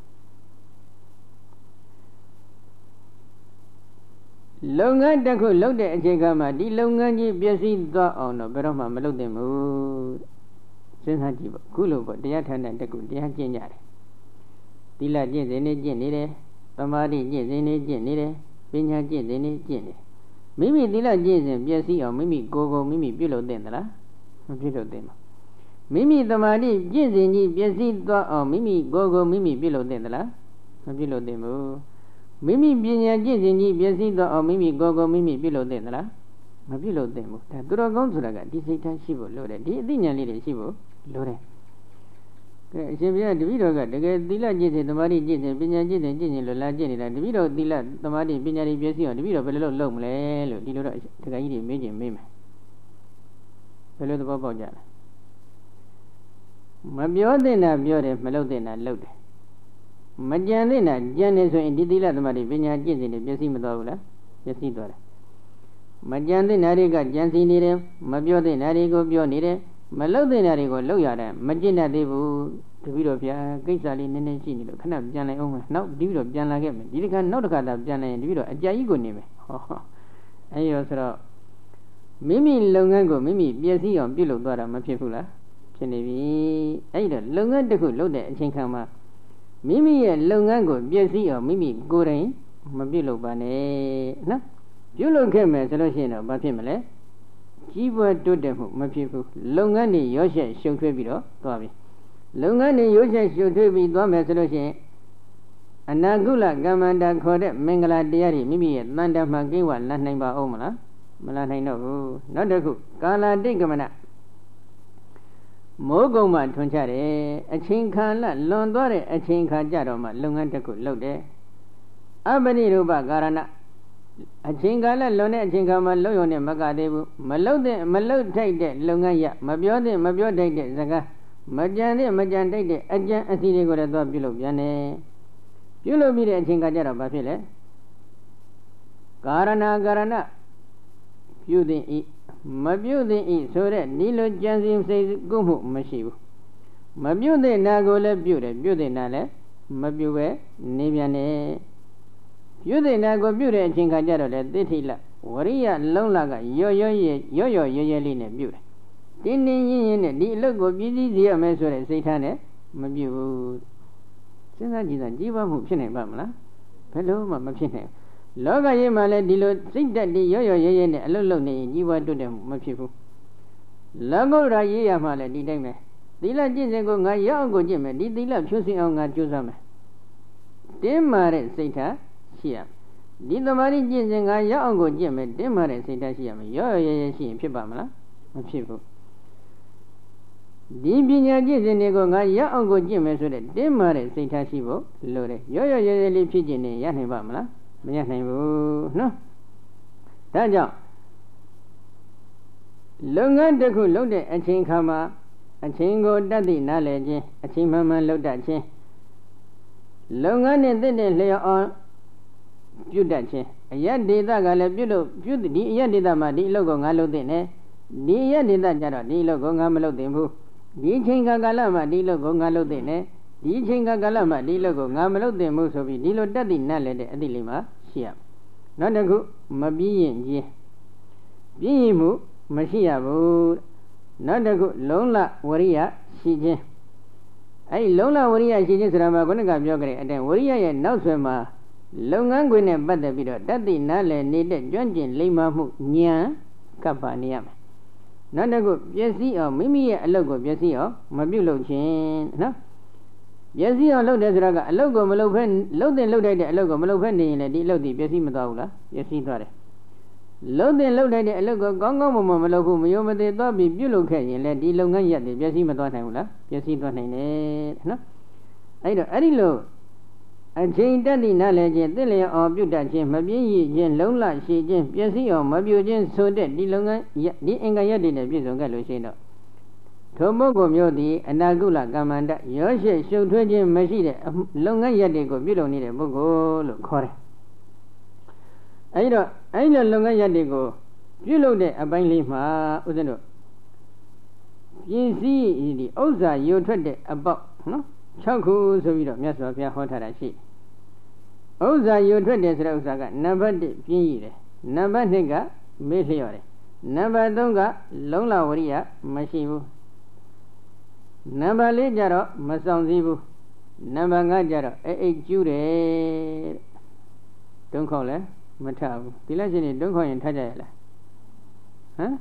A: လုပ်ငန်းတစ်ခုလုပ်တဲ့အချိန်ကမှဒီလုပ်ငန်းကြီးပြည့်စည်သွားအောင်တော့ဘယ်တော့မှမလုပ်သင့်ဘူးစဉ်းစားကြည့်ပေါ့ခုလိုပေါ့တရားဌာနတစ်ခုတရားကျင့်ကြတယ်သီလကျင့်စဉ်နဲ့ကျင့်နေတယ်သမာဓိကျင့်စဉ်နဲ့ကျင့်နေတယ်ပညာကျင့်စဉ်နဲ့ကျင့်နေတယ်မိမိသီလကျင့်စဉ်ပြည့်စည်အောင်မိမိကိုယ်ကိုမိမိပြုလုပ်သင့်သလားမပြုလုပ်သင့်ပါမိမိသမာဓိကျင့်စဉ်ကြီးပြည့်စည်သွားအောင်မိမိကိုယ်ကိုမိမိပြုလုပ်သင့်သလားမပြုလုပ်သင့်ဘူးမိမိပညာကျင့်စဉ်ကြီးပြည့်စည်သွားအောင်မိမိကိုယ်ကိုမိမိပြုလုပ်သင့်သလားမပြုလုပ်သင့်ဘူးဒါသူတော်ကောင်းဆိုတာကဒီစိတ်ထားရှိဖို့လိုတယ်ဒီအသိဉာဏ်လေးတွေရှိဖို့လိုတယ်ကဲအရှင်ဘုရားတပည့်တော်ကတကယ်သီလကျင့်စဉ်သမာဓိကျင့်စဉ်ပညာကျင့်စဉ်ကျင့်စဉ်လို့လာကျင့်နေတာတပည့်တော်သီလသမာဓိပညာတွေပြည့်စည်အောင်တပည့်တော်ဘယ်လိုလုပ်လုပ်မလဲလို့ဒီလိုတော့တခါကြီးတွေမေးခြင်းမေးမယ်ဘယ်လိုသဘောပေါက်ကြလဲမပြောသင့်တာပြောတယ်မလုပ်သင့်တာလုပ်တယ်မကြံသင့်တာကြံနေဆိုရင်ဒီသီလသမာဓိပညာကျင့်စဉ်တွေပြည့်စည်မသွားဘူးလားပြည့်စည်သွားတယ်မကြံသင့်တာတွေကကြံစည်နေတယ်မပြောသင့်တာတွေကိုပြောနေတယ်မလုပ်သင့်တာတွေကိုလုပ်ရတယ်မကျင့်တတ်သေးဘူးတပည့်တော်ဗျာကိစ္စလေးနည်းနည်းရှိနေလို့ခဏပြန်လိုက်အောင်မယ်နောက်တပည့်တော်ပြန်လာခဲ့မယ်ဒီတစ်ခါနောက်တစ်ခါသာပြန်လိုက်ရင်တပည့်တော်အကြာကြီးကိုနေမယ်ဟောအဲဒီရောဆိုတော့မိမိလုပ်ငန်းကိုမိမိပြည့်စည်အောင်ပြုလုပ်သွားတာမဖြစ်ဘူးလားဖြစ်နေပြီအဲဒီတော့လုပ်ငန်းတစ်ခုလုပ်တဲ့အချိန်ခါမှာမိမိရဲ့လုပ်ငန်းကိုပြည့်စည်အောင်မိမိကိုယ်တိုင်မပြုလုပ်ပါနဲ့နော်ပြုလုပ်ခဲ့မယ်ဆိုလို့ရှိရင်တော့ဘာဖြစ်မလဲကြီးပွားတိုးတက်မှုမဖြစ်ဘူးလုပ်ငန်းတွေရောရှက်ရှုပ်ထွေးပြီးတော့သွားပြီလုပ်ငန်းတွေရောရှက်ရှုပ်ထွေးပြီးသွားမယ်ဆိုလို့ရှိရင်အနာကုလကမ္မန္တာခေါ်တဲ့မင်္ဂလာတရားတွေမိမိရဲ့တန်တမှာကိဝလာနိုင်ပါအောင်မလားမလာနိုင်တော့ဘူးနောက်တစ်ခုကာလတိတ်ကမနမိုးကုံမှထွန်ချတယ်အချိန်ခါလလွန်သွားတဲ့အချိန်ခါကြတော့မှလုပ်ငန်းတစ်ခုလုပ်တယ်အပနိရူပကာရဏအချိန်ကာလလွန်တဲ့အချိန်ခါမှာလုပ်ရုံနဲ့မကသေးဘူးမလုပ်တဲ့မလုပ်ထိုက်တဲ့လုပ်ငန်းရမပြောတဲ့မပြောထိုက်တဲ့စကားမကြံတဲ့မကြံထိုက်တဲ့အကြံအစီတွေကိုလည်းသွားပြုလုပ်ပြန်တယ်ပြုလုပ်ပြီးတဲ့အချိန်ခါကျတော့ဘာဖြစ်လဲကာရဏကာရဏပြုသည်ဤမပြုသည်ဤဆိုတဲ့ဒီလိုကြံစည်စိတ်ကုမှုမရှိဘူးမပြုတဲ့နာကိုလည်းပြုတယ်ပြုတဲ့နာလည်းမပြုပဲနေပြန်တယ်ပြုတဲ့နာကိုပြုတဲ့အချိန်ခါကျတော့လေသိထိလဝရိယလုံးလကရော့ရော့ရဲရော့ရော့ရဲရဲလေးနဲ့ပြုတယ်တင်းတင်းရင်းရင်းနဲ့ဒီအလုပ်ကိုပြည့်စည်စေရမယ်ဆိုတဲ့စိတ်ထားနဲ့မပြုဘူးစဉ်းစားကြည့်တာကြီးပွားမှုဖြစ်နိုင်ပါမလားဘယ်လိုမှမဖြစ်နိုင်လောကကြီးမှာလည်းဒီလိုစိတ်တက်တည်းရော့ရော့ရဲရဲနဲ့အလုပ်လုပ်နေရင်ကြီးပွားတိုးတက်မှုမဖြစ်ဘူးလောကုတ္တရာရေးရမှလည်းဒီတိုင်းပဲသီလကျင့်စဉ်ကိုငါရအောင်ကိုကျင့်မယ်ဒီသီလဖြူစင်အောင်ငါကြိုးစားမယ်တင်းမာတဲ့စိတ်ထားရှိရဒီသမာဓိကျင့်စဉ်ကရအောင်ကိုကျင့်မယ်တင်းမာတဲ့စိတ်ထားရှိရမယ်ရော့ရော့ရဲရဲရှိရင်ဖြစ်ပါမလားမဖြစ်ဘူးဒီပညာကျင့်စဉ်တွေကိုငါရအောင်ကိုကျင့်မယ်ဆိုတဲ့တင်းမာတဲ့စိတ်ထားရှိဖို့လိုတယ်ရော့ရော့ရဲရဲလေးဖြစ်ခြင်းနဲ့ရနိုင်ပါမလားမရနိုင်ဘူးနော်ဒါကြောင့်လုပ်ငန်းတစ်ခုလုပ်တဲ့အချိန်ခါမှာအချိန်ကိုတတ်သိနားလည်ခြင်းအချိန်မှန်မှန်လုပ်တတ်ခြင်းလုပ်ငန်းနဲ့သိတဲ့လျော်အောင်ပြုတတ်ခြင်းအယက်ဒေသကလည်းပြုလို့ပြုဒီအယက်ဒေသမှာဒီအလုပ်ကိုငါလုပ်တဲ့နဲ့ဒီအယက်ဒေသကျတော့ဒီအလုပ်ကိုငါမလုပ်သင့်ဘူးဒီချိန်ကာလမှာဒီအလုပ်ကိုငါလုပ်တဲ့နဲ့ဒီချိန်ကာလမှာဒီအလုပ်ကိုငါမလုပ်သင့်ဘူးဆိုပြီးဒီလိုတတ်သိနားလည်တဲ့အသည့်လေးမှာရှိရနောက်တစ်ခုမပြည့်ရင်ခြင်းပြည့်ရင်မှုမရှိရဘူးနောက်တစ်ခုလုံးလဝရိယရှိခြင်းအဲဒီလုံးလဝရိယရှိခြင်းဆိုတာမှာခုနကပြောကြတဲ့အတိုင်းဝရိယရဲ့နောက်ဆွဲမှာလုပ်ငန်းခွင်နဲ့ပတ်သက်ပြီးတော့တတ်သိနားလည်နေတဲ့ကျွမ်းကျင်လိမ္မာမှုဉာဏ်ကပ်ပါနေရမယ်နောက်တစ်ခုပျက်စီးအောင်မိမိရဲ့အလုပ်ကိုပျက်စီးအောင်မပြုတ်လုပ်ခြင်းနော်ပျက်စီးအောင်လုပ်တယ်ဆိုတာကအလုပ်ကိုမလုပ်ဖဲလုပ်တဲ့လုပ်တိုက်တဲ့အလုပ်ကိုမလုပ်ဖဲနေရင်လည်းဒီအလုပ်ဒီပျက်စီးမသွားဘူးလားပျက်စီးသွားတယ်လုပ်တဲ့လုပ်တိုက်တဲ့အလုပ်ကိုကောင်းကောင်းမွန်မွန်မလုပ်ဘူးမယုံမသေးသွားပြီးပြုတ်လုပ်ခဲ့ရင်လည်းဒီလုပ်ငန်းရက်တွေပျက်စီးမသွားနိုင်ဘူးလားပျက်စီးသွားနိုင်တယ်နော်အဲ့တော့အဲ့ဒီလိုအချိန်တက်သည့်နားလည်ခြင်းသိလျက်အောင်ပြုတ်တတ်ခြင်းမပြင်းရည်ခြင်းလုံးလရှိခြင်းပျက်စီးအောင်မပြုတ်ခြင်းဆိုတဲ့ဒီလုပ်ငန်းဒီအင်္ဂါရက်တွေနဲ့ပြည့်စုံခဲ့လို့ရှိရင်တော့ထိုပုဂ္ဂိုလ်မျိုးသည်အနာကုလကမ္မန္တရောရှက်ရှုပ်ထွေးခြင်းမရှိတဲ့လုပ်ငန်းရက်တွေကိုပြုလုပ်နေတဲ့ပုဂ္ဂိုလ်လို့ခေါ်တယ်အဲ့တော့အဲ့လိုလုပ်ငန်းရပ်တွေကိုပြုလုပ်တဲ့အပိုင်းလေးမှာဥစဉ်တို့ပြင်းစည်းဒီဥစ္စာယူထွက်တဲ့အပေါက်နော်၆ခုဆိုပြီးတော့မြတ်စွာဘုရားဟောထားတာရှိဥစ္စာယူထွက်တယ်ဆိုတဲ့ဥစ္စာကနံပါတ်တစ်ပြင်းရည်တယ်နံပါတ်နှစ်ကမေ့လျော့တယ်နံပါတ်သုံးကလုံလဝရိယမရှိဘူးနံပါတ်လေးကျတော့မဆောင်စည်းဘူးနံပါတ်ငါးကျတော့အိတ်အိတ်ကျူးတယ်ဒုက္ခလဲမထဘူးဒီလက်ရှိနေဒုက္ခရင်ထကြရလားဟမ်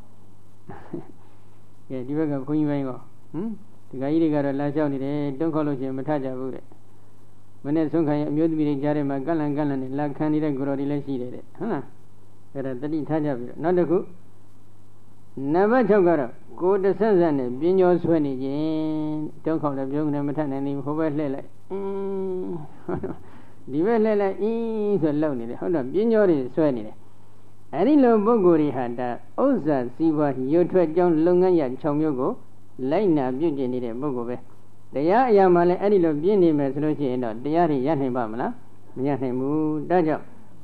A: ကဲဒီဘက်ကခွန်ကြီးပိုင်းကောဟမ်ဒီကကြီးတွေကတော့လာလျှောက်နေတယ်ဒုက္ခလို့ချင်းမထကြဘူးတဲ့မနေ့ဆုံးခံရအမျိုးသမီးတွေကြားထဲမှာကန့်လန့်ကန့်လန့်နဲ့လာခံနေတဲ့ကိုယ်တော်တွေလည်းရှိတယ်တဲ့ဟုတ်လားအဲ့ဒါတတိထားကြပြီတော့နောက်တစ်ခုနံပါတ်၆ကတော့ကိုယ်တဆက်ဆက်နဲ့ပြင်းကြောဆွဲနေခြင်းဒုက္ခလည်းပြုံးနေမထနိုင်ဘူးဟိုဘက်လှည့်လိုက်အင်းဒီဘက်လှည့်လိုက်အင်းဆိုလောက်နေတယ်ဟုတ်တော့ပြင်းကြောတွေဆွဲနေတယ်အဲ့ဒီလိုပုဂ္ဂိုလ်တွေဟာဒါဥစ္စာစည်းဝါးရွတ်ထွက်ကြောင်းလုပ်ငန်းရ၆မျိုးကိုလိုက်နာပြုကျင့်နေတဲ့ပုဂ္ဂိုလ်ပဲတရားအရာမှလည်းအဲ့ဒီလိုပြင်းနေမယ်ဆိုလို့ရှိရင်တော့တရားတွေရနိုင်ပါမလားမရနိုင်ဘူးဒါကြောင့်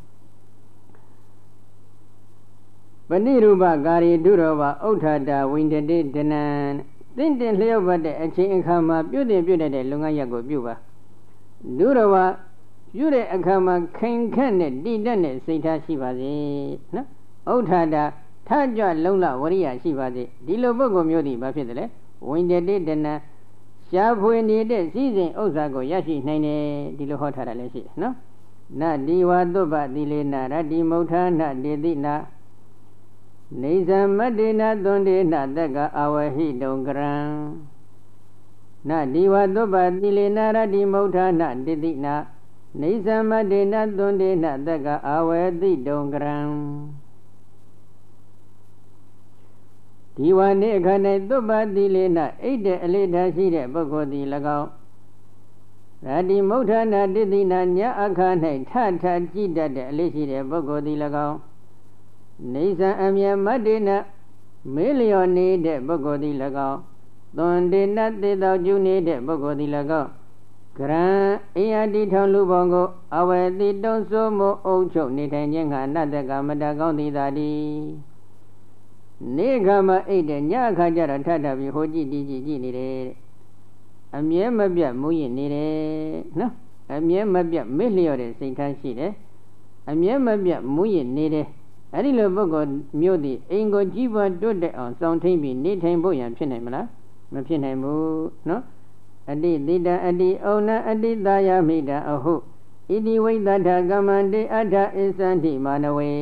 A: ပဏိရူပကာရီဒုရောဘဥဋ္ဌတာဝိန္ဒတိဒနံသင့်တင်လျော့ပတ်တဲ့အချိန်အခါမှာပြုတင်ပြုတဲ့လုပ်ငန်းရပ်ကိုပြုပါဒုရောဘပြုတဲ့အခါမှာခိုင်ခန့်နဲ့တည်တတ်တဲ့စိတ်ထားရှိပါစေနော်ဥဋ္ဌတာထကြွလုံလဝရိယရှိပါစေဒီလိုပုဂ္ဂိုလ်မျိုးဒီဘာဖြစ်တယ်လဲဝိန္ဒတိဒနံရှားဖွေနေတဲ့စည်းစိမ်ဥစ္စာကိုရရှိနိုင်တယ်ဒီလိုဟောထားတာလည်းရှိတယ်နော်နဒီဝသုဘသီလေနာရတိမုဋ္ဌာနတေတိနာနေဇံမတ္တိနာသွန်တေနတက္ကအာဝဟိတုံကရံနဒီဝသုဘသီလေနာရတိမုဋ္ဌာနတေတိနာနေဇံမတ္တိနာသွန်တေနတက္ကအာဝဟိတုံကရံဒီဝနေအခါ၌သုဘသီလေနာအိတ်တဲ့အလေးထားရှိတဲ့ပုဂ္ဂိုလ်သည်၎င်းရတိမုဋ္ဌာနတေတိနာညအခါ၌ထထကြည်တတ်တဲ့အလေးရှိတဲ့ပုဂ္ဂိုလ်သည်၎င်းနေဇံအမြဲမတ္တိနမေလျော်နေတဲ့ပုဂ္ဂိုလ်သည်၎င်းသွန်တေနသေတော်ကျူနေတဲ့ပုဂ္ဂိုလ်သည်၎င်းကရံအယတိထောင်လူပေါင်းကိုအဝေတိတုံးစိုးမို့အုပ်ချုပ်နေထိုင်ခြင်းဟာနတ္တကမတကောင်းသည်သာတိနေခါမှာအိတ်တဲ့ညအခါကျတော့ထထပြီးဟိုကြည့်ဒီကြည့်ကြည့်နေတယ်အမြဲမပြတ်မူးရင်နေတယ်နော်အမြဲမပြတ်မေ့လျော့တဲ့စိတ်ထားရှိတယ်အမြဲမပြတ်မူးရင်နေတယ်အဲ့ဒီလိုပုဂ္ဂိုလ်မျိုးသည်အိမ်ကိုကြီးပွားတိုးတက်အောင်စောင့်ထိန်ပြီးနေထိုင်ဖို့ရန်ဖြစ်နိုင်မလားမဖြစ်နိုင်ဘူးနော်အတိတိတအတိဩနအတိသာယမိတအဟုဣတိဝိသထကမ္မန္တိအထဣသန္တိမာနဝေ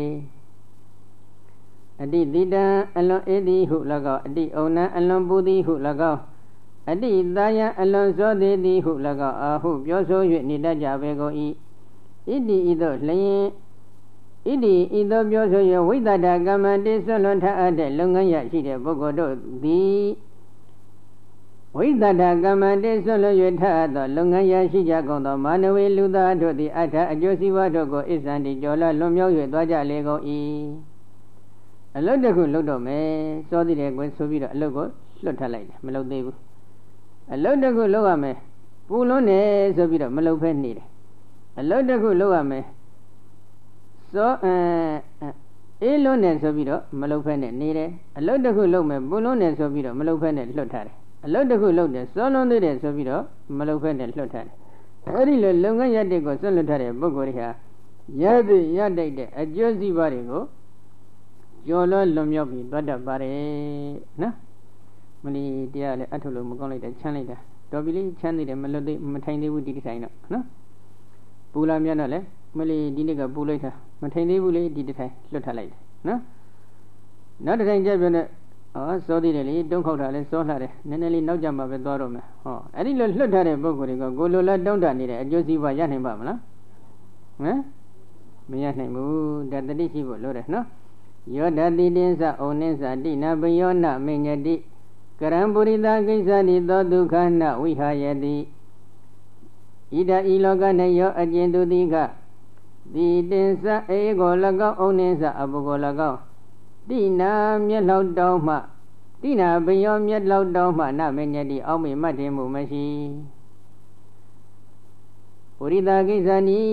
A: အတိတိတအလွန်ဧတိဟု၎င်းအတိဩနအလွန်ပူသည်ဟု၎င်းအတိသာယအလွန်စောသေးသည်ဟု၎င်းအာဟုပြောဆို၍နေတတ်ကြပေကုန်၏ဣတိဤသို့လျင်ဣတိဤသို့ပြောဆို၍ဝိသဒကမ္မတိဆွလွန်ထအပ်တဲ့လုပ်ငန်းရရှိတဲ့ပုဂ္ဂိုလ်တို့သည်ဝိသဒကမ္မတိဆွလွန်၍ထအပ်သောလုပ်ငန်းရရှိကြကုန်သောမာနဝေလူသားတို့သည်အထအကျိုးစီးပွားတို့ကိုဣဇံတိကျော်လာလွန်မြောက်၍သွားကြလေကုန်၏အလုတ်တစ်ခုလုတ်တော့မယ်စောသေးတယ်ကွဆိုပြီးတော့အလုတ်ကိုလွတ်ထလိုက်တယ်မလုတ်သေးဘူးအလုတ်တစ်ခုလုတ်ရမယ်ပူလွန်းတယ်ဆိုပြီးတော့မလုတ်ဖဲနေတယ်အလုတ်တစ်ခုလုတ်ရမယ်စောအဲအေးလွန်းတယ်ဆိုပြီးတော့မလုတ်ဖဲနဲ့နေတယ်အလုတ်တစ်ခုလုတ်မယ်ပူလွန်းတယ်ဆိုပြီးတော့မလုတ်ဖဲနဲ့လွတ်ထားတယ်အလုတ်တစ်ခုလုတ်တယ်စောလွန်းသေးတယ်ဆိုပြီးတော့မလုတ်ဖဲနဲ့လွတ်ထားတယ်အဲ့ဒီလိုလုပ်ငန်းရတဲ့ကိုဆွလွတ်ထားတဲ့ပုဂ္ဂိုလ်တွေဟာရသည်ရတိုက်တဲ့အကျိုးစီးပွားတွေကိုကျော်လွန်လွန်မြောက်ပြီးသွားတတ်ပါတယ်နော်မလီတရားလည်းအထုလို့မကောင်းလိုက်တာချမ်းလိုက်တာတော်ပြီလေးချမ်းသေးတယ်မလွတ်သေးမထိုင်သေးဘူးဒီဒီတိုင်းတော့နော်ပူလာမြတ်တော့လေမလီဒီနေ့ကပူလိုက်တာမထိုင်သေးဘူးလေဒီဒီတိုင်းလွတ်ထားလိုက်တယ်နော်နောက်တစ်တိုင်းကြပြနဲ့ဩစောသေးတယ်လေတုံးခောက်တာလဲစောလှတယ်နည်းနည်းလေးနောက်ကြမှာပဲသွားတော့မယ်ဟောအဲ့ဒီလိုလွတ်ထားတဲ့ပုဂ္ဂိုလ်တွေကကိုလိုလားတောင်းတနေတဲ့အကျိုးစီးပွားရနိုင်ပါမလားဟမ်မရနိုင်ဘူးဒါတတိရှိဖို့လိုတယ်နော်ယောဓတိတင်းသဩနိသတိနဘယောနမိညတိကရံပုရိသကိစ္စတိသောဒုက္ခနဝိဟာယတိဣဒဤလောက၌ယောအကျဉ်သူတိကတိတင်းသအေကို၎င်းဩနိသအပုကို၎င်းတိနာမျက်လောက်တောင်းမှတိနာဘယောမျက်လောက်တောင်းမှနမိညတိအောက်မေမှတ်တင်မှုမရှိပုရိသကိစ္စနိ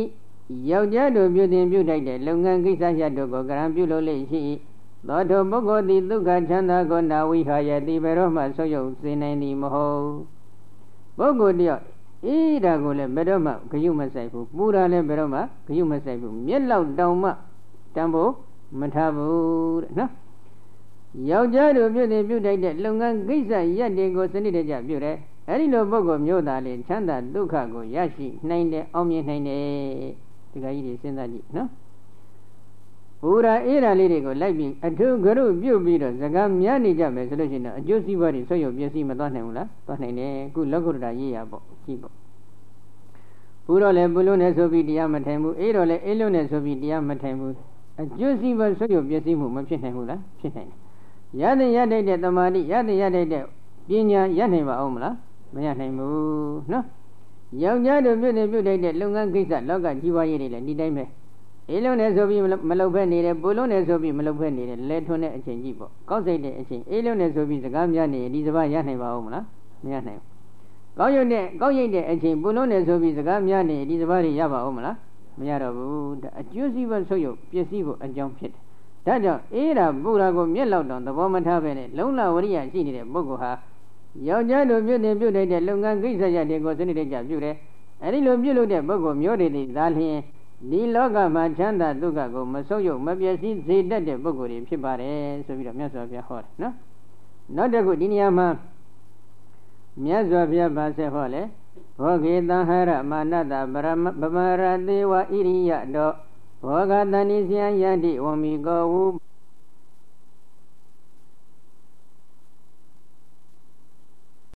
A: ယောက်ျားတို့ပြုတင်ပြုထိုက်တဲ့လုပ်ငန်းကိစ္စရပ်တို့ကိုကရံပြုလို့လေရှိသောထိုပုဂ္ဂိုလ်သည်ဒုက္ခချမ်းသာကိုနာဝိဟာယတိဘယ်တော့မှဆုတ်ယုတ်စေနိုင်သည်မဟုတ်ပုဂ္ဂိုလ်တယောက်အေးဒါကိုလည်းဘယ်တော့မှဂယုမဆိုင်ဘူးပူတာလည်းဘယ်တော့မှဂယုမဆိုင်ဘူးမျက်လောက်တောင်မှတန်ဖို့မထားဘူးတဲ့နော်ယောက်ျားတို့ပြုတင်ပြုထိုက်တဲ့လုပ်ငန်းကိစ္စရပ်တွေကိုစနစ်တကျပြုတယ်အဲဒီလိုပုဂ္ဂိုလ်မျိုးသားလေးချမ်းသာဒုက္ခကိုရရှိနိုင်တယ်အောင်မြင်နိုင်တယ်ဒီကကြီးတွေစဉ်းစားကြည့်နော်ဘူရာအေးရာလေးတွေကိုလိုက်ပြီးအထုကရုပြုတ်ပြီးတော့စကားများနေကြမယ်ဆိုလို့ရှိရင်တော့အကျိုးစီးပွားတွေဆွတ်ရုပ်ပြည့်စည်မသွားနိုင်ဘူးလားသွားနိုင်တယ်အခုလောကုတ္တရာရေးရပေါ့ကြည့်ပေါ့ဘူတော့လည်းဘူလုံးနဲ့ဆိုပြီးတရားမထိုင်ဘူးအေးတော့လည်းအေးလုံးနဲ့ဆိုပြီးတရားမထိုင်ဘူးအကျိုးစီးပွားဆွတ်ရုပ်ပြည့်စည်မှုမဖြစ်နိုင်ဘူးလားဖြစ်နိုင်တယ်ရတဲ့ရတဲ့တဲ့တမာတိရတဲ့ရတဲ့တဲ့ပညာရနိုင်ပါအောင်မလားမရနိုင်ဘူးနော်ယောက်ျားတို့ပြုနေပြုတိုက်တဲ့လုပ်ငန်းကိစ္စလောကကြီးပွားရေးတွေလည်းဒီတိုင်းပဲအေးလုံးနဲ့ဆိုပြီးမလုပ်ဖက်နေတယ်ပူလုံးနဲ့ဆိုပြီးမလုပ်ဖက်နေတယ်လဲထွန်းတဲ့အချိန်ကြီးပေါ့ကောက်စိတ်တဲ့အချိန်အေးလုံးနဲ့ဆိုပြီးစကားများနေဒီစကားရနိုင်ပါဦးမလားမရနိုင်ဘူးကောက်ရုပ်နဲ့ကောက်ရိပ်တဲ့အချိန်ပူလုံးနဲ့ဆိုပြီးစကားများနေဒီစကားတွေရပါဦးမလားမရတော့ဘူးဒါအကျိုးစီးပွားဆုပ်ယုပ်ပစ္စည်းကိုအကြောင်းဖြစ်တယ်ဒါကြောင့်အေးတာပူတာကိုမျက်လောက်တောင်သဘောမထားပဲနဲ့လုံလဝရိယရှိနေတဲ့ပုဂ္ဂိုလ်ဟာယောက်ျားတို့ပြုနေပြုတိုက်တဲ့လုပ်ငန်းကိစ္စရပ်တွေကိုစနစ်တကျပြုတယ်အဲဒီလိုပြုလုပ်တဲ့ပုဂ္ဂိုလ်မျိုးတွေသည်ဒါလျှင်ဒီလောကမှာချမ်းသာဒုက္ခကိုမဆုပ်ယုပ်မပျက်စီးစေတတ်တဲ့ပုဂ္ဂိုလ်တွေဖြစ်ပါတယ်ဆိုပြီးတော့မြတ်စွာဘုရားဟောတယ်နော်နောက်တစ်ခုဒီနေရာမှာမြတ်စွာဘုရားဗာဆက်ဟောလေဘောဂေသံဟရမာနတပရမပမရတေဝဣရိယတောဘောဂတဏိစယယတိဝမိကောဝု